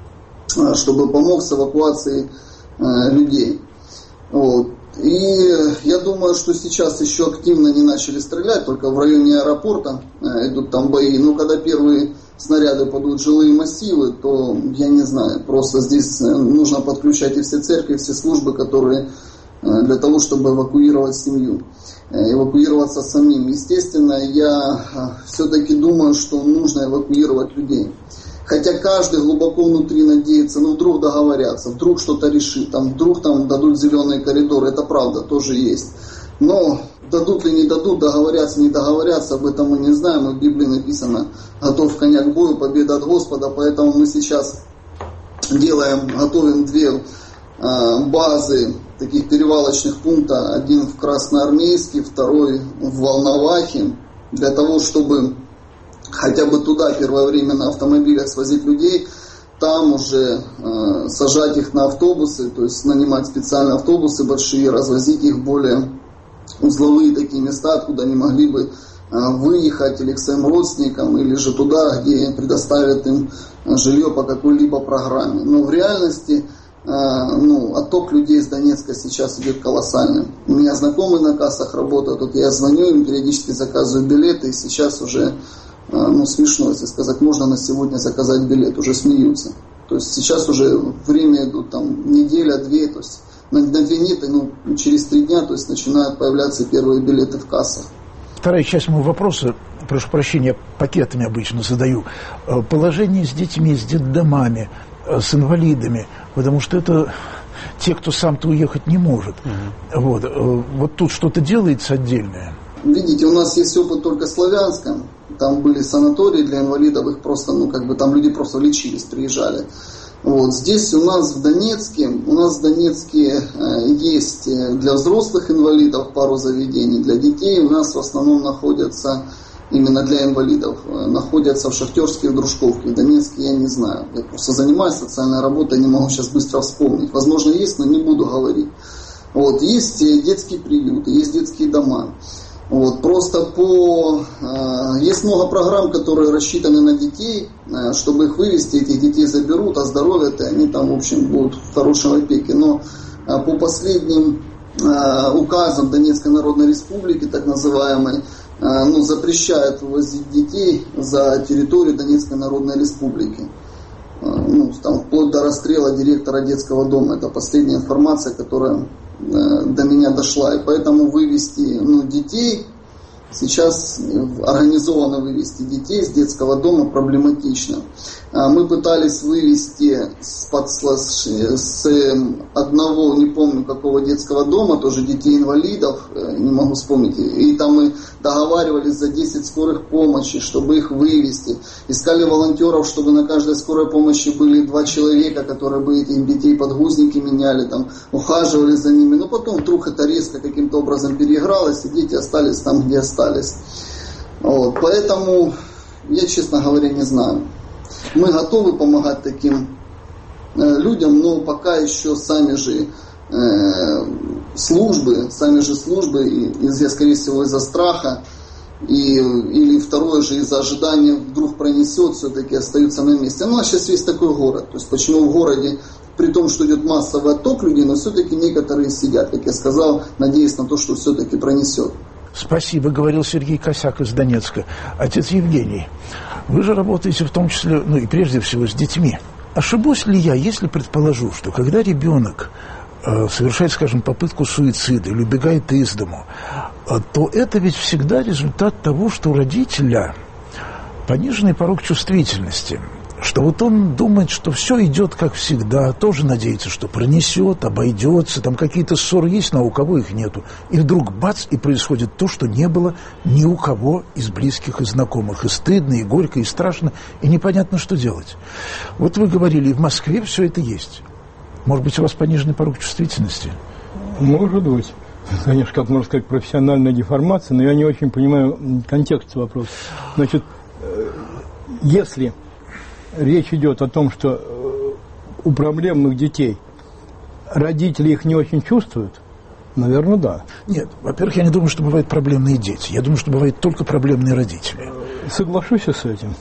Speaker 2: чтобы помог с эвакуацией э, людей. Вот. И я думаю, что сейчас еще активно не начали стрелять, только в районе аэропорта э, идут там бои. Но когда первые снаряды падут в жилые массивы, то я не знаю, просто здесь нужно подключать и все церкви, и все службы, которые э, для того, чтобы эвакуировать семью, э, эвакуироваться самим. Естественно, я э, все-таки думаю, что нужно эвакуировать людей. Хотя каждый глубоко внутри надеется, ну вдруг договорятся, вдруг что-то решит, там, вдруг там дадут зеленые коридоры, это правда, тоже есть. Но дадут ли не дадут, договорятся, не договорятся, об этом мы не знаем, и в Библии написано, готов коня к бою, победа от Господа, поэтому мы сейчас делаем, готовим две э, базы таких перевалочных пункта, один в Красноармейске, второй в Волновахе, для того, чтобы хотя бы туда первое время на автомобилях свозить людей, там уже э, сажать их на автобусы, то есть нанимать специальные автобусы большие, развозить их в более узловые такие места, откуда они могли бы э, выехать или к своим родственникам, или же туда, где предоставят им жилье по какой-либо программе. Но в реальности э, ну, отток людей из Донецка сейчас идет колоссальный. У меня знакомые на кассах работают, вот я звоню им, периодически заказываю билеты, и сейчас уже ну, смешно, если сказать, можно на сегодня заказать билет, уже смеются. То есть сейчас уже время идут, там, неделя-две, то есть на, на две недели, ну, через три дня, то есть начинают появляться первые билеты в кассах.
Speaker 1: Вторая часть моего вопроса, прошу прощения, пакетами обычно задаю. Положение с детьми, с детдомами, с инвалидами, потому что это те, кто сам-то уехать не может. Угу. Вот. Вот тут что-то делается отдельное.
Speaker 2: Видите, у нас есть опыт только Славянска. Там были санатории для инвалидов, их просто, ну, как бы там люди просто лечились, приезжали. Вот. Здесь у нас в Донецке, у нас в Донецке э, есть для взрослых инвалидов пару заведений, для детей у нас в основном находятся, именно для инвалидов, э, находятся в Шахтерске и в Дружковке. В Донецке я не знаю, я просто занимаюсь социальной работой, не могу сейчас быстро вспомнить. Возможно, есть, но не буду говорить. Вот. Есть детские приюты, есть детские дома. Вот, просто по... Э, есть много программ, которые рассчитаны на детей, э, чтобы их вывести, этих детей заберут, оздоровят, и они там, в общем, будут в хорошей опеке. Но э, по последним э, указам Донецкой Народной Республики, так называемой, э, ну, запрещают вывозить детей за территорию Донецкой Народной Республики. Э, ну, там, вплоть до расстрела директора детского дома. Это последняя информация, которая до меня дошла, и поэтому вывести, ну, детей сейчас организованно вывести детей с детского дома проблематично. Мы пытались вывести с, с одного, не помню какого детского дома, тоже детей-инвалидов, не могу вспомнить, и там мы договаривались за десять скорых помощи, чтобы их вывести. Искали волонтеров, чтобы на каждой скорой помощи были два человека, которые бы этих детей подгузники меняли, там, ухаживали за ними. Но потом вдруг это резко каким-то образом переигралось, и дети остались там, где остались. Вот. Поэтому я, честно говоря, не знаю. Мы готовы помогать таким э, людям, но пока еще сами же э, службы, сами же службы, из-за, скорее всего, из-за страха, и, или второе же из-за ожидания вдруг пронесет, все-таки остаются на месте. Ну, а сейчас весь такой город. То есть почему в городе, при том, что идет массовый отток людей, но все-таки некоторые сидят, как я сказал, надеясь на то, что все-таки пронесет.
Speaker 1: Спасибо, говорил Сергей Косяк из Донецка. Отец Евгений, вы же работаете в том числе, ну и прежде всего с детьми. Ошибусь ли я, если предположу, что когда ребенок э, совершает, скажем, попытку суицида или убегает из дому, э, то это ведь всегда результат того, что у родителя пониженный порог чувствительности, что вот он думает, что все идет как всегда, тоже надеется, что пронесет, обойдется, там какие-то ссоры есть, но у кого их нету. И вдруг бац, и происходит то, что не было ни у кого из близких и знакомых. И стыдно, и горько, и страшно, и непонятно, что делать. Вот вы говорили, и в Москве все это есть. Может быть, у вас пониженный порог чувствительности?
Speaker 4: Может быть. Конечно, как можно сказать, профессиональная деформация, но я не очень понимаю контекст вопроса. Значит, если речь идет о том, что у проблемных детей родители их не очень чувствуют, наверное, да.
Speaker 1: Нет, во-первых, я не думаю, что бывают проблемные дети. Я думаю, что бывают только проблемные родители.
Speaker 4: Соглашусь с этим.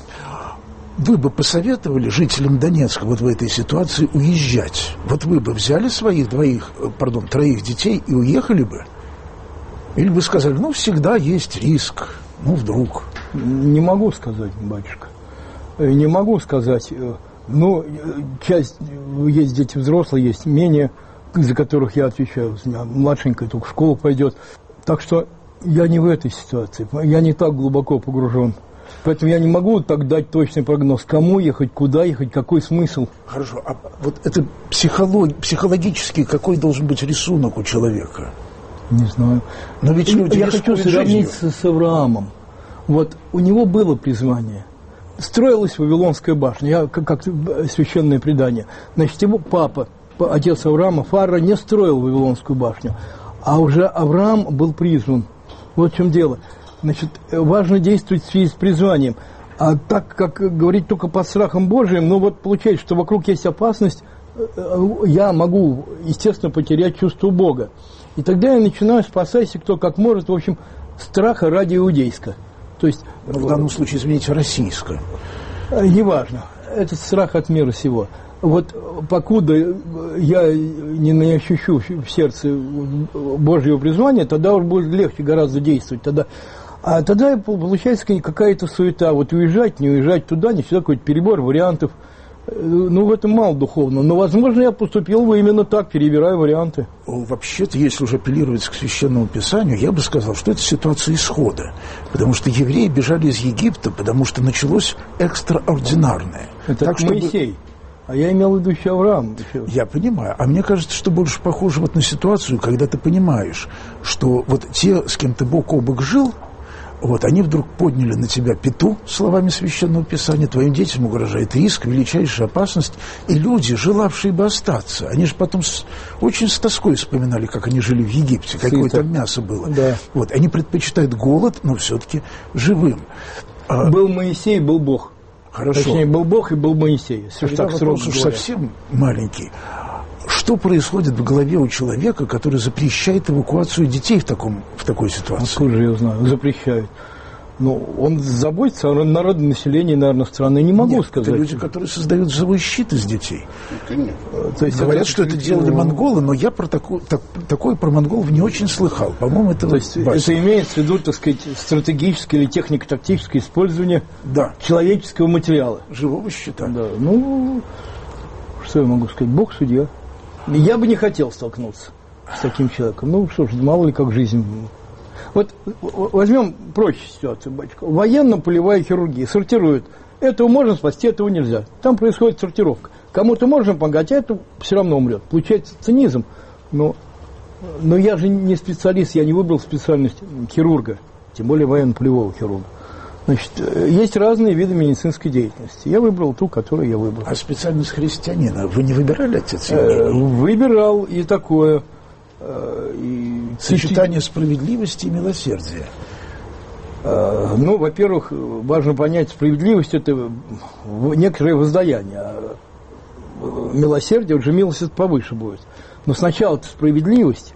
Speaker 1: Вы бы посоветовали жителям Донецка вот в этой ситуации уезжать? Вот вы бы взяли своих двоих, пардон, троих детей и уехали бы? Или бы сказали, ну, всегда есть риск, ну, вдруг?
Speaker 4: Не могу сказать, батюшка. Не могу сказать. Ну, часть, есть дети взрослые, есть менее, за которых я отвечаю. У меня младшенькая только в школу пойдет. Так что я не в этой ситуации. Я не так глубоко погружен. Поэтому я не могу так дать точный прогноз, кому ехать, куда ехать, какой смысл.
Speaker 1: Хорошо, а вот это психолог, психологически какой должен быть рисунок у человека?
Speaker 4: Не знаю.
Speaker 1: Но ведь люди
Speaker 4: я хочу сравнить с, с Авраамом. Вот у него было призвание. Строилась Вавилонская башня, я, как, как священное предание. Значит, его папа, отец Авраама, Фара, не строил Вавилонскую башню, а уже Авраам был призван. Вот в чем дело. Значит, важно действовать в связи с призванием. А так как говорить только под страхом Божиим, ну вот получается, что вокруг есть опасность, я могу, естественно, потерять чувство Бога. И тогда я начинаю, спасайся кто как может, в общем, страха ради иудейска. То есть,
Speaker 1: в данном случае, извините, российское.
Speaker 4: Неважно. Это страх от мира сего. Вот покуда я не ощущу в сердце Божьего призвания, тогда уж будет легче гораздо действовать. Тогда, а тогда получается какая-то суета. Вот уезжать, не уезжать туда, не всегда какой-то перебор вариантов. Ну, в этом мало духовно. Но, возможно, я поступил бы именно так, перебирая варианты.
Speaker 1: Вообще-то, если уже апеллировать к Священному Писанию, я бы сказал, что это ситуация исхода. Потому что евреи бежали из Египта, потому что началось экстраординарное.
Speaker 4: Это
Speaker 1: так,
Speaker 4: Моисей. Чтобы... А я имел в виду еще Авраам. Еще.
Speaker 1: Я понимаю. А мне кажется, что больше похоже вот на ситуацию, когда ты понимаешь, что вот те, с кем ты бок о бок жил, вот, они вдруг подняли на тебя пяту, словами Священного Писания, твоим детям угрожает риск, величайшая опасность, и люди, желавшие бы остаться, они же потом с, очень с тоской вспоминали, как они жили в Египте, какое там мясо было.
Speaker 4: Да.
Speaker 1: Вот, они предпочитают голод, но все-таки живым.
Speaker 4: Был Моисей, был Бог.
Speaker 1: Хорошо.
Speaker 4: Точнее, был Бог и был Моисей.
Speaker 1: Тогда вопрос уж совсем маленький. Что происходит в голове у человека, который запрещает эвакуацию детей в, таком, в такой ситуации?
Speaker 4: Откуда же я знаю? Запрещает. Ну, он заботится о народонаселении, наверное, страны. Не могу
Speaker 1: Нет,
Speaker 4: сказать.
Speaker 1: Это люди, которые создают живой щит из детей.
Speaker 3: Конечно.
Speaker 1: То есть говорят, это, что это делали монголы, но я про такую, так, такое про монголов не очень слыхал. По-моему, это...
Speaker 4: То есть это имеется в виду, так сказать, стратегическое или технико-тактическое использование
Speaker 1: да.
Speaker 4: человеческого материала.
Speaker 1: Живого щита.
Speaker 4: Да. Ну, что я могу сказать? Бог судья. Я бы не хотел столкнуться с таким человеком. Ну, что ж, мало ли как жизнь. Вот возьмем проще ситуацию, батюшка. Военно-полевая хирургия сортирует. Этого можно спасти, этого нельзя. Там происходит сортировка. Кому-то можно помогать, а это все равно умрет. Получается цинизм. Но, но я же не специалист, я не выбрал специальность хирурга, тем более военно-полевого хирурга. Значит, есть разные виды медицинской деятельности. Я выбрал ту, которую я выбрал.
Speaker 1: А специальность христианина вы не выбирали, отец Евгений?
Speaker 4: Выбирал и такое. И...
Speaker 1: Сочетание справедливости и милосердия.
Speaker 4: Ну, во-первых, важно понять, справедливость – это некоторое воздаяние. А милосердие, уже милость это повыше будет. Но сначала это справедливость.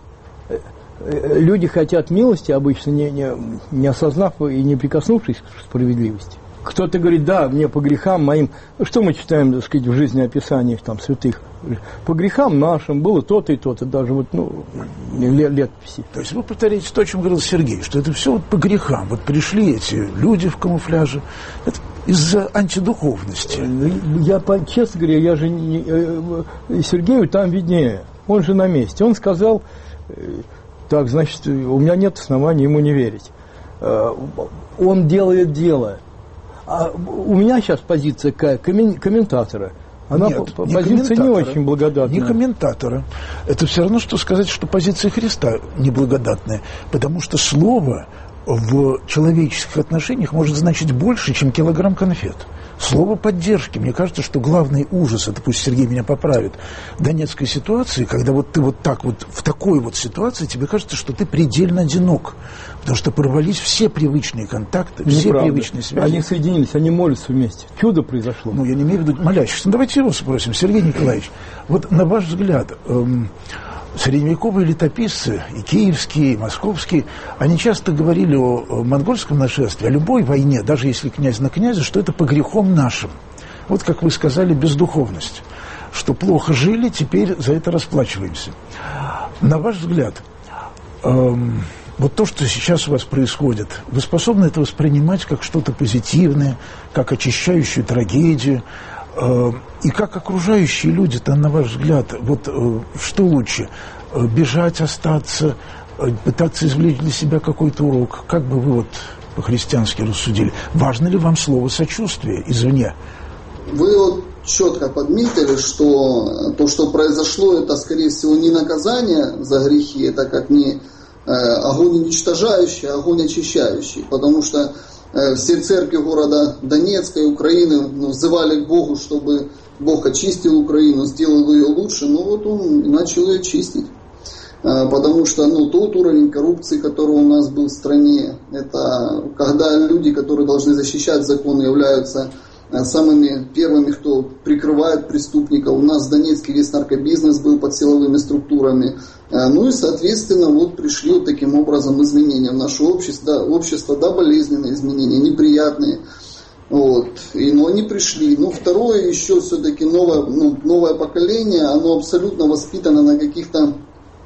Speaker 4: Люди хотят милости обычно, не, не, не осознав и не прикоснувшись к справедливости. Кто-то говорит, да, мне по грехам моим... Что мы читаем, так сказать, в жизнеописаниях там, святых? По грехам нашим было то-то и то-то, даже вот, ну, летописи.
Speaker 1: То есть вы повторяете то, о чем говорил Сергей, что это все вот по грехам. Вот пришли эти люди в камуфляже. Это из-за антидуховности.
Speaker 4: Я, честно говоря, я же не... Сергею там виднее. Он же на месте. Он сказал... Так, значит, у меня нет оснований ему не верить. Он делает дело. А у меня сейчас позиция комментатора. Она
Speaker 1: Нет,
Speaker 4: по,
Speaker 1: не
Speaker 4: позиция не очень благодатная.
Speaker 1: Не комментатора. Это все равно, что сказать, что позиция Христа неблагодатная. Потому что слово в человеческих отношениях может значить больше, чем килограмм конфет. Слово поддержки. Мне кажется, что главный ужас, это пусть Сергей меня поправит, донецкой ситуации, когда вот ты вот так вот, в такой вот ситуации, тебе кажется, что ты предельно одинок. Потому что порвались все привычные контакты, все
Speaker 4: Неправда.
Speaker 1: привычные связи.
Speaker 4: Они соединились, они молятся вместе. Чудо произошло.
Speaker 1: Ну, я не имею в виду молящихся. Ну, давайте его спросим. Сергей Николаевич, вот на ваш взгляд, эм, средневековые летописцы, и киевские, и московские, они часто говорили о монгольском нашествии, о любой войне, даже если князь на князя, что это по грехам нашим. Вот, как вы сказали, бездуховность. Что плохо жили, теперь за это расплачиваемся. На ваш взгляд, эм, вот то, что сейчас у вас происходит, вы способны это воспринимать как что-то позитивное, как очищающую трагедию? И как окружающие люди-то, на ваш взгляд, вот что лучше, бежать, остаться, пытаться извлечь для себя какой-то урок? Как бы вы вот по-христиански рассудили? Важно ли вам слово сочувствие извне?
Speaker 2: Вы вот четко подметили, что то, что произошло, это, скорее всего, не наказание за грехи, это как не огонь уничтожающий, а огонь очищающий, потому что все церкви города Донецка и Украины ну, взывали к Богу, чтобы Бог очистил Украину, сделал ее лучше, но вот он начал ее чистить. Потому что ну, тот уровень коррупции, который у нас был в стране, это когда люди, которые должны защищать закон, являются самыми первыми, кто прикрывает преступников. У нас в Донецке весь наркобизнес был под силовыми структурами. Ну и, соответственно, вот пришли вот таким образом изменения в наше общество. Да, общество, да, болезненные изменения, неприятные. Вот. И, но они пришли. Ну, второе, еще все-таки новое, ну, новое поколение, оно абсолютно воспитано на каких-то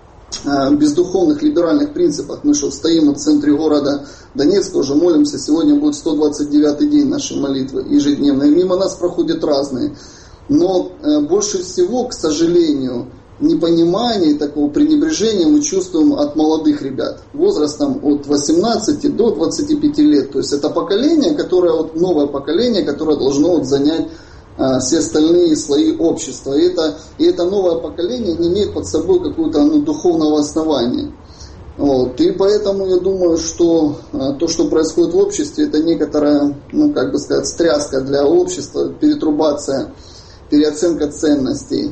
Speaker 2: э, бездуховных либеральных принципах. Мы что, стоим в центре города Донецка, уже молимся, сегодня будет сто двадцать девятый день нашей молитвы ежедневной. Мимо нас проходят разные. Но э, больше всего, к сожалению, непонимания и такого пренебрежения мы чувствуем от молодых ребят возрастом от восемнадцати до двадцати пяти лет. То есть это поколение, которое, вот, новое поколение, которое должно вот, занять а, все остальные слои общества. И это, и это новое поколение не имеет под собой какого-то ну, духовного основания. Вот. И поэтому я думаю, что а, то, что происходит в обществе, это некоторая, ну как бы сказать, стряска для общества, перетрубация, переоценка ценностей.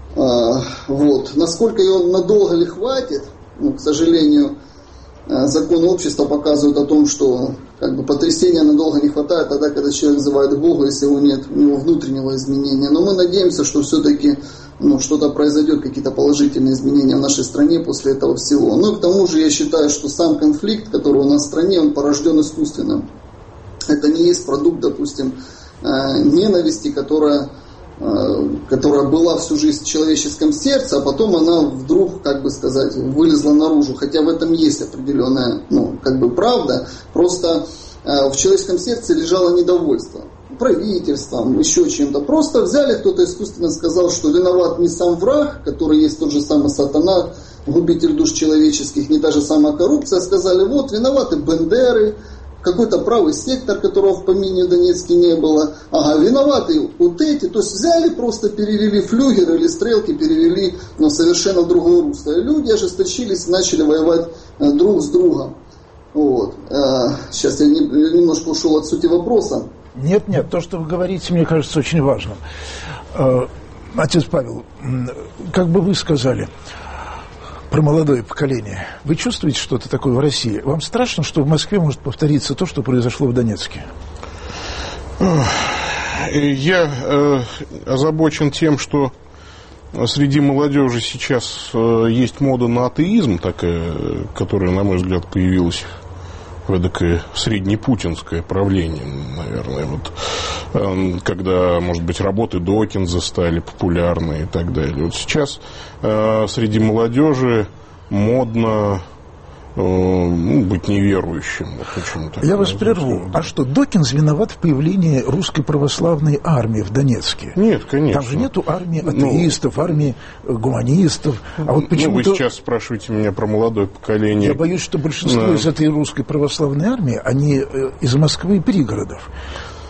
Speaker 2: Вот. Насколько ее надолго ли хватит, ну, к сожалению, законы общества показывают о том, что как бы, потрясения надолго не хватает тогда, когда человек взывает к Богу, если его нет, у него внутреннего изменения. Но мы надеемся, что все-таки ну, что-то произойдет, какие-то положительные изменения в нашей стране после этого всего. Ну и к тому же я считаю, что сам конфликт, который у нас в стране, он порожден искусственно. Это не есть продукт, допустим, ненависти, которая... которая была всю жизнь в человеческом сердце, а потом она вдруг, как бы сказать, вылезла наружу. Хотя в этом есть определенная, ну, как бы правда. Просто э, в человеческом сердце лежало недовольство правительством, еще чем-то. Просто взяли, кто-то искусственно сказал, что виноват не сам враг, который есть тот же самый сатана, губитель душ человеческих, не та же самая коррупция. Сказали, вот, виноваты бендеры, какой-то правый сектор, которого в помине в Донецке не было. Ага, виноваты вот эти. То есть взяли, просто перевели флюгер или стрелки, перевели но совершенно в другое русло. И люди ожесточились и начали воевать друг с другом. Вот. Сейчас я немножко ушел от сути вопроса.
Speaker 1: Нет, нет, то, что вы говорите, мне кажется очень важным. Отец Павел, как бы вы сказали про молодое поколение. Вы чувствуете что-то такое в России? Вам страшно, что в Москве может повториться то, что произошло в Донецке?
Speaker 3: Я э, озабочен тем, что среди молодежи сейчас э, есть мода на атеизм, такая, которая, на мой взгляд, появилась в эдакое среднепутинское правление, наверное, вот, э, когда, может быть, работы Докинза стали популярны и так далее. Вот сейчас э, среди молодежи модно э, ну, быть неверующим. Вот почему-то.
Speaker 1: Я вас прерву. А что, Докинз виноват в появлении русской православной армии в Донецке?
Speaker 3: Нет, конечно.
Speaker 1: Там же нету армии атеистов, ну, армии гуманистов. А вот почему-то...
Speaker 3: Ну, вы сейчас спрашиваете меня про молодое поколение.
Speaker 1: Я боюсь, что большинство да. из этой русской православной армии, они из Москвы и пригородов.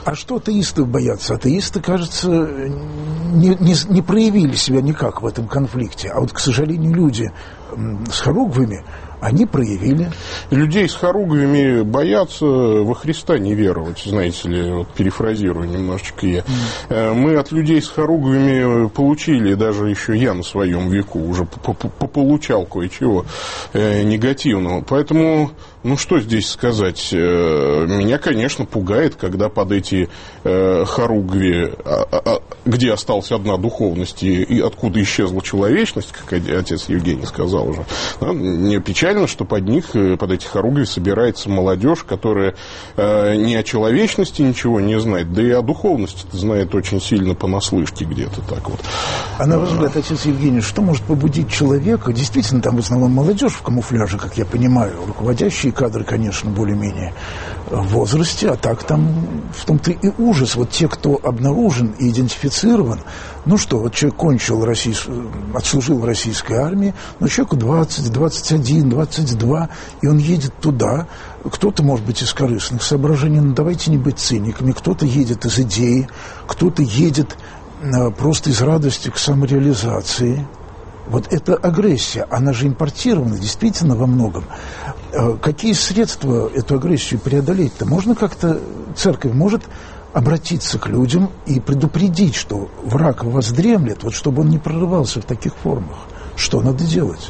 Speaker 1: А что атеисты боятся? Атеисты, кажется, не, не, не проявили себя никак в этом конфликте. А вот, к сожалению, люди с хоругвями, они проявили.
Speaker 3: Людей с хоругвями боятся во Христа не веровать, знаете ли, вот перефразирую немножечко я. Mm. Мы от людей с хоругвями получили, даже еще я на своем веку уже пополучал кое-чего негативного. Поэтому, ну что здесь сказать, меня, конечно, пугает, когда под эти хоругви, где осталась одна духовность и откуда исчезла человечность, как отец Евгений сказал уже, мне печально, что под них, под эти хоругви собирается молодежь, которая э, ни о человечности ничего не знает, да и о духовности знает очень сильно понаслышке где-то так вот.
Speaker 1: А на ваш взгляд, отец Евгений, что может побудить человека, действительно, там в основном молодежь в камуфляже, как я понимаю, руководящие кадры, конечно, более-менее в возрасте, а так там в том-то и ужас. Вот те, кто обнаружен и идентифицирован, ну что, вот человек кончил, российс... отслужил в российской армии, но человеку двадцать, двадцать один, двадцать два, и он едет туда. Кто-то, может быть, из корыстных соображений, но давайте не быть циниками. Кто-то едет из идеи, кто-то едет а, просто из радости к самореализации. Вот эта агрессия, она же импортирована действительно во многом. А, какие средства эту агрессию преодолеть-то? Можно как-то, церковь может обратиться к людям и предупредить, что враг в вас дремлет, вот чтобы он не прорывался в таких формах? Что надо делать?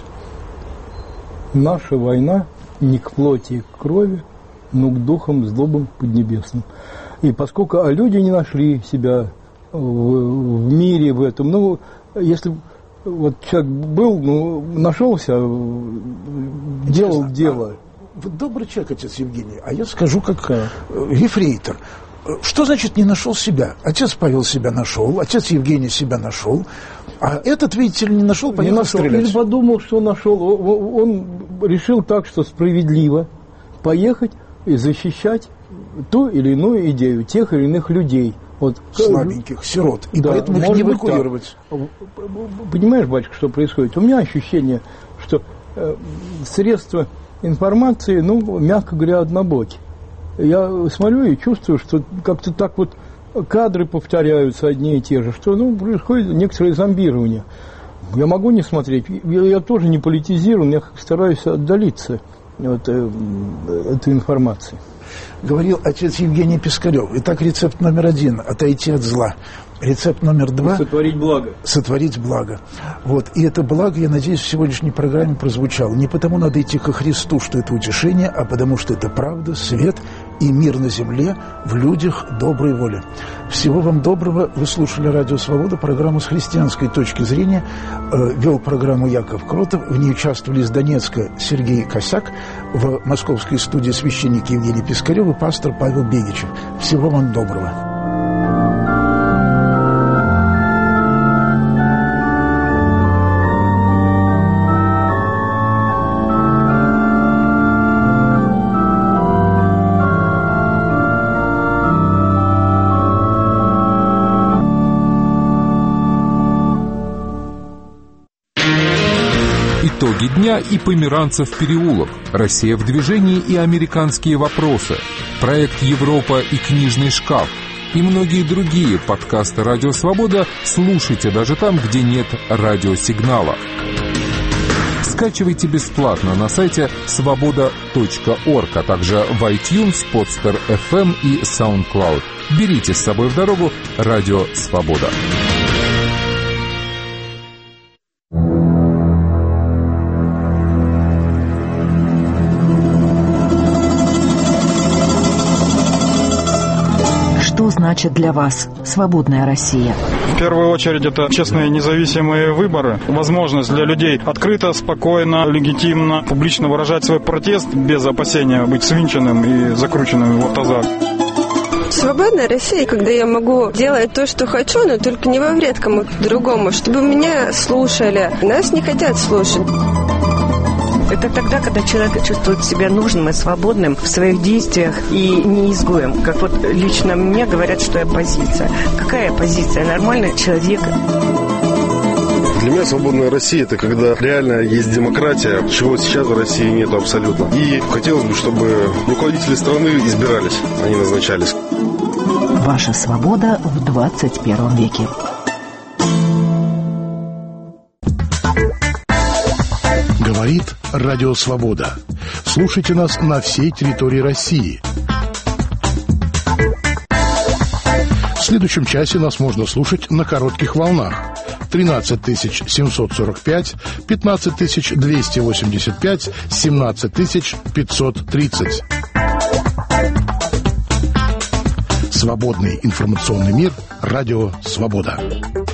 Speaker 4: Наша война не к плоти и к крови, но к духам злобам поднебесным. И поскольку а люди не нашли себя в, в мире в этом, ну, если вот человек был, ну, нашелся, делал
Speaker 1: Интересно,
Speaker 4: дело.
Speaker 1: А, вы добрый человек, отец Евгений, а я скажу как э, ефрейтор. Что значит не нашел себя? Отец Павел себя нашел, отец Евгений себя нашел, а этот, видите ли, не нашел, поехал
Speaker 4: не нашел,
Speaker 1: стрелять.
Speaker 4: Или подумал, что нашел. Он решил так, что справедливо поехать и защищать ту или иную идею тех или иных людей. Вот,
Speaker 1: слабеньких, сирот, и да, поэтому их не эвакуировать.
Speaker 4: Понимаешь, батюшка, что происходит? У меня ощущение, что э, средства информации, ну, мягко говоря, однобоки. Я смотрю и чувствую, что как-то так вот кадры повторяются одни и те же, что, ну, происходит некоторое зомбирование. Я могу не смотреть, я, я тоже не политизирую, я стараюсь отдалиться от э, этой информации.
Speaker 1: Говорил отец Евгений Пискарев. Итак, рецепт номер один – отойти от зла. Рецепт номер два –
Speaker 4: сотворить благо.
Speaker 1: Сотворить благо. Вот. И это благо, я надеюсь, в сегодняшней программе прозвучало. Не потому надо идти ко Христу, что это утешение, а потому что это правда, свет и мир на земле, в людях доброй воли. Всего вам доброго. Вы слушали Радио Свобода, программу с христианской точки зрения. Э, вел программу Яков Кротов. В ней участвовали из Донецка Сергей Косяк, в московской студии священник Евгений Пискарев и пастор Павел Бегичев. Всего вам доброго.
Speaker 5: Итоги дня и Померанцев переулок, Россия в движении и американские вопросы, проект Европа и книжный шкаф и многие другие подкасты Радио Свобода слушайте даже там, где нет радиосигнала. Скачивайте бесплатно на сайте свобода точка орг, а также в iTunes, Podster эф эм и SoundCloud. Берите с собой в дорогу Радио Свобода.
Speaker 6: Что значит для вас свободная Россия?
Speaker 7: В первую очередь это честные независимые выборы, возможность для людей открыто, спокойно, легитимно, публично выражать свой протест без опасения быть свинченным и закрученным в автозак.
Speaker 8: Свободная Россия, когда я могу делать то, что хочу, но только не во вред кому-то другому, чтобы меня слушали. Нас не хотят слушать.
Speaker 9: Это тогда, когда человек чувствует себя нужным и свободным в своих действиях и не изгоем. Как вот лично мне говорят, что я оппозиция. Какая оппозиция? Нормальный человек.
Speaker 10: Для меня свободная Россия – это когда реально есть демократия, чего сейчас в России нет абсолютно. И хотелось бы, чтобы руководители страны избирались, а не назначались.
Speaker 6: Ваша свобода в двадцать первом веке.
Speaker 11: Говорит Радио Свобода. Слушайте нас на всей территории России. В следующем часе нас можно слушать на коротких волнах. тринадцать тысяч семьсот сорок пять, пятнадцать тысяч двести восемьдесят пять, семнадцать тысяч пятьсот тридцать. Свободный информационный мир. Радио Свобода.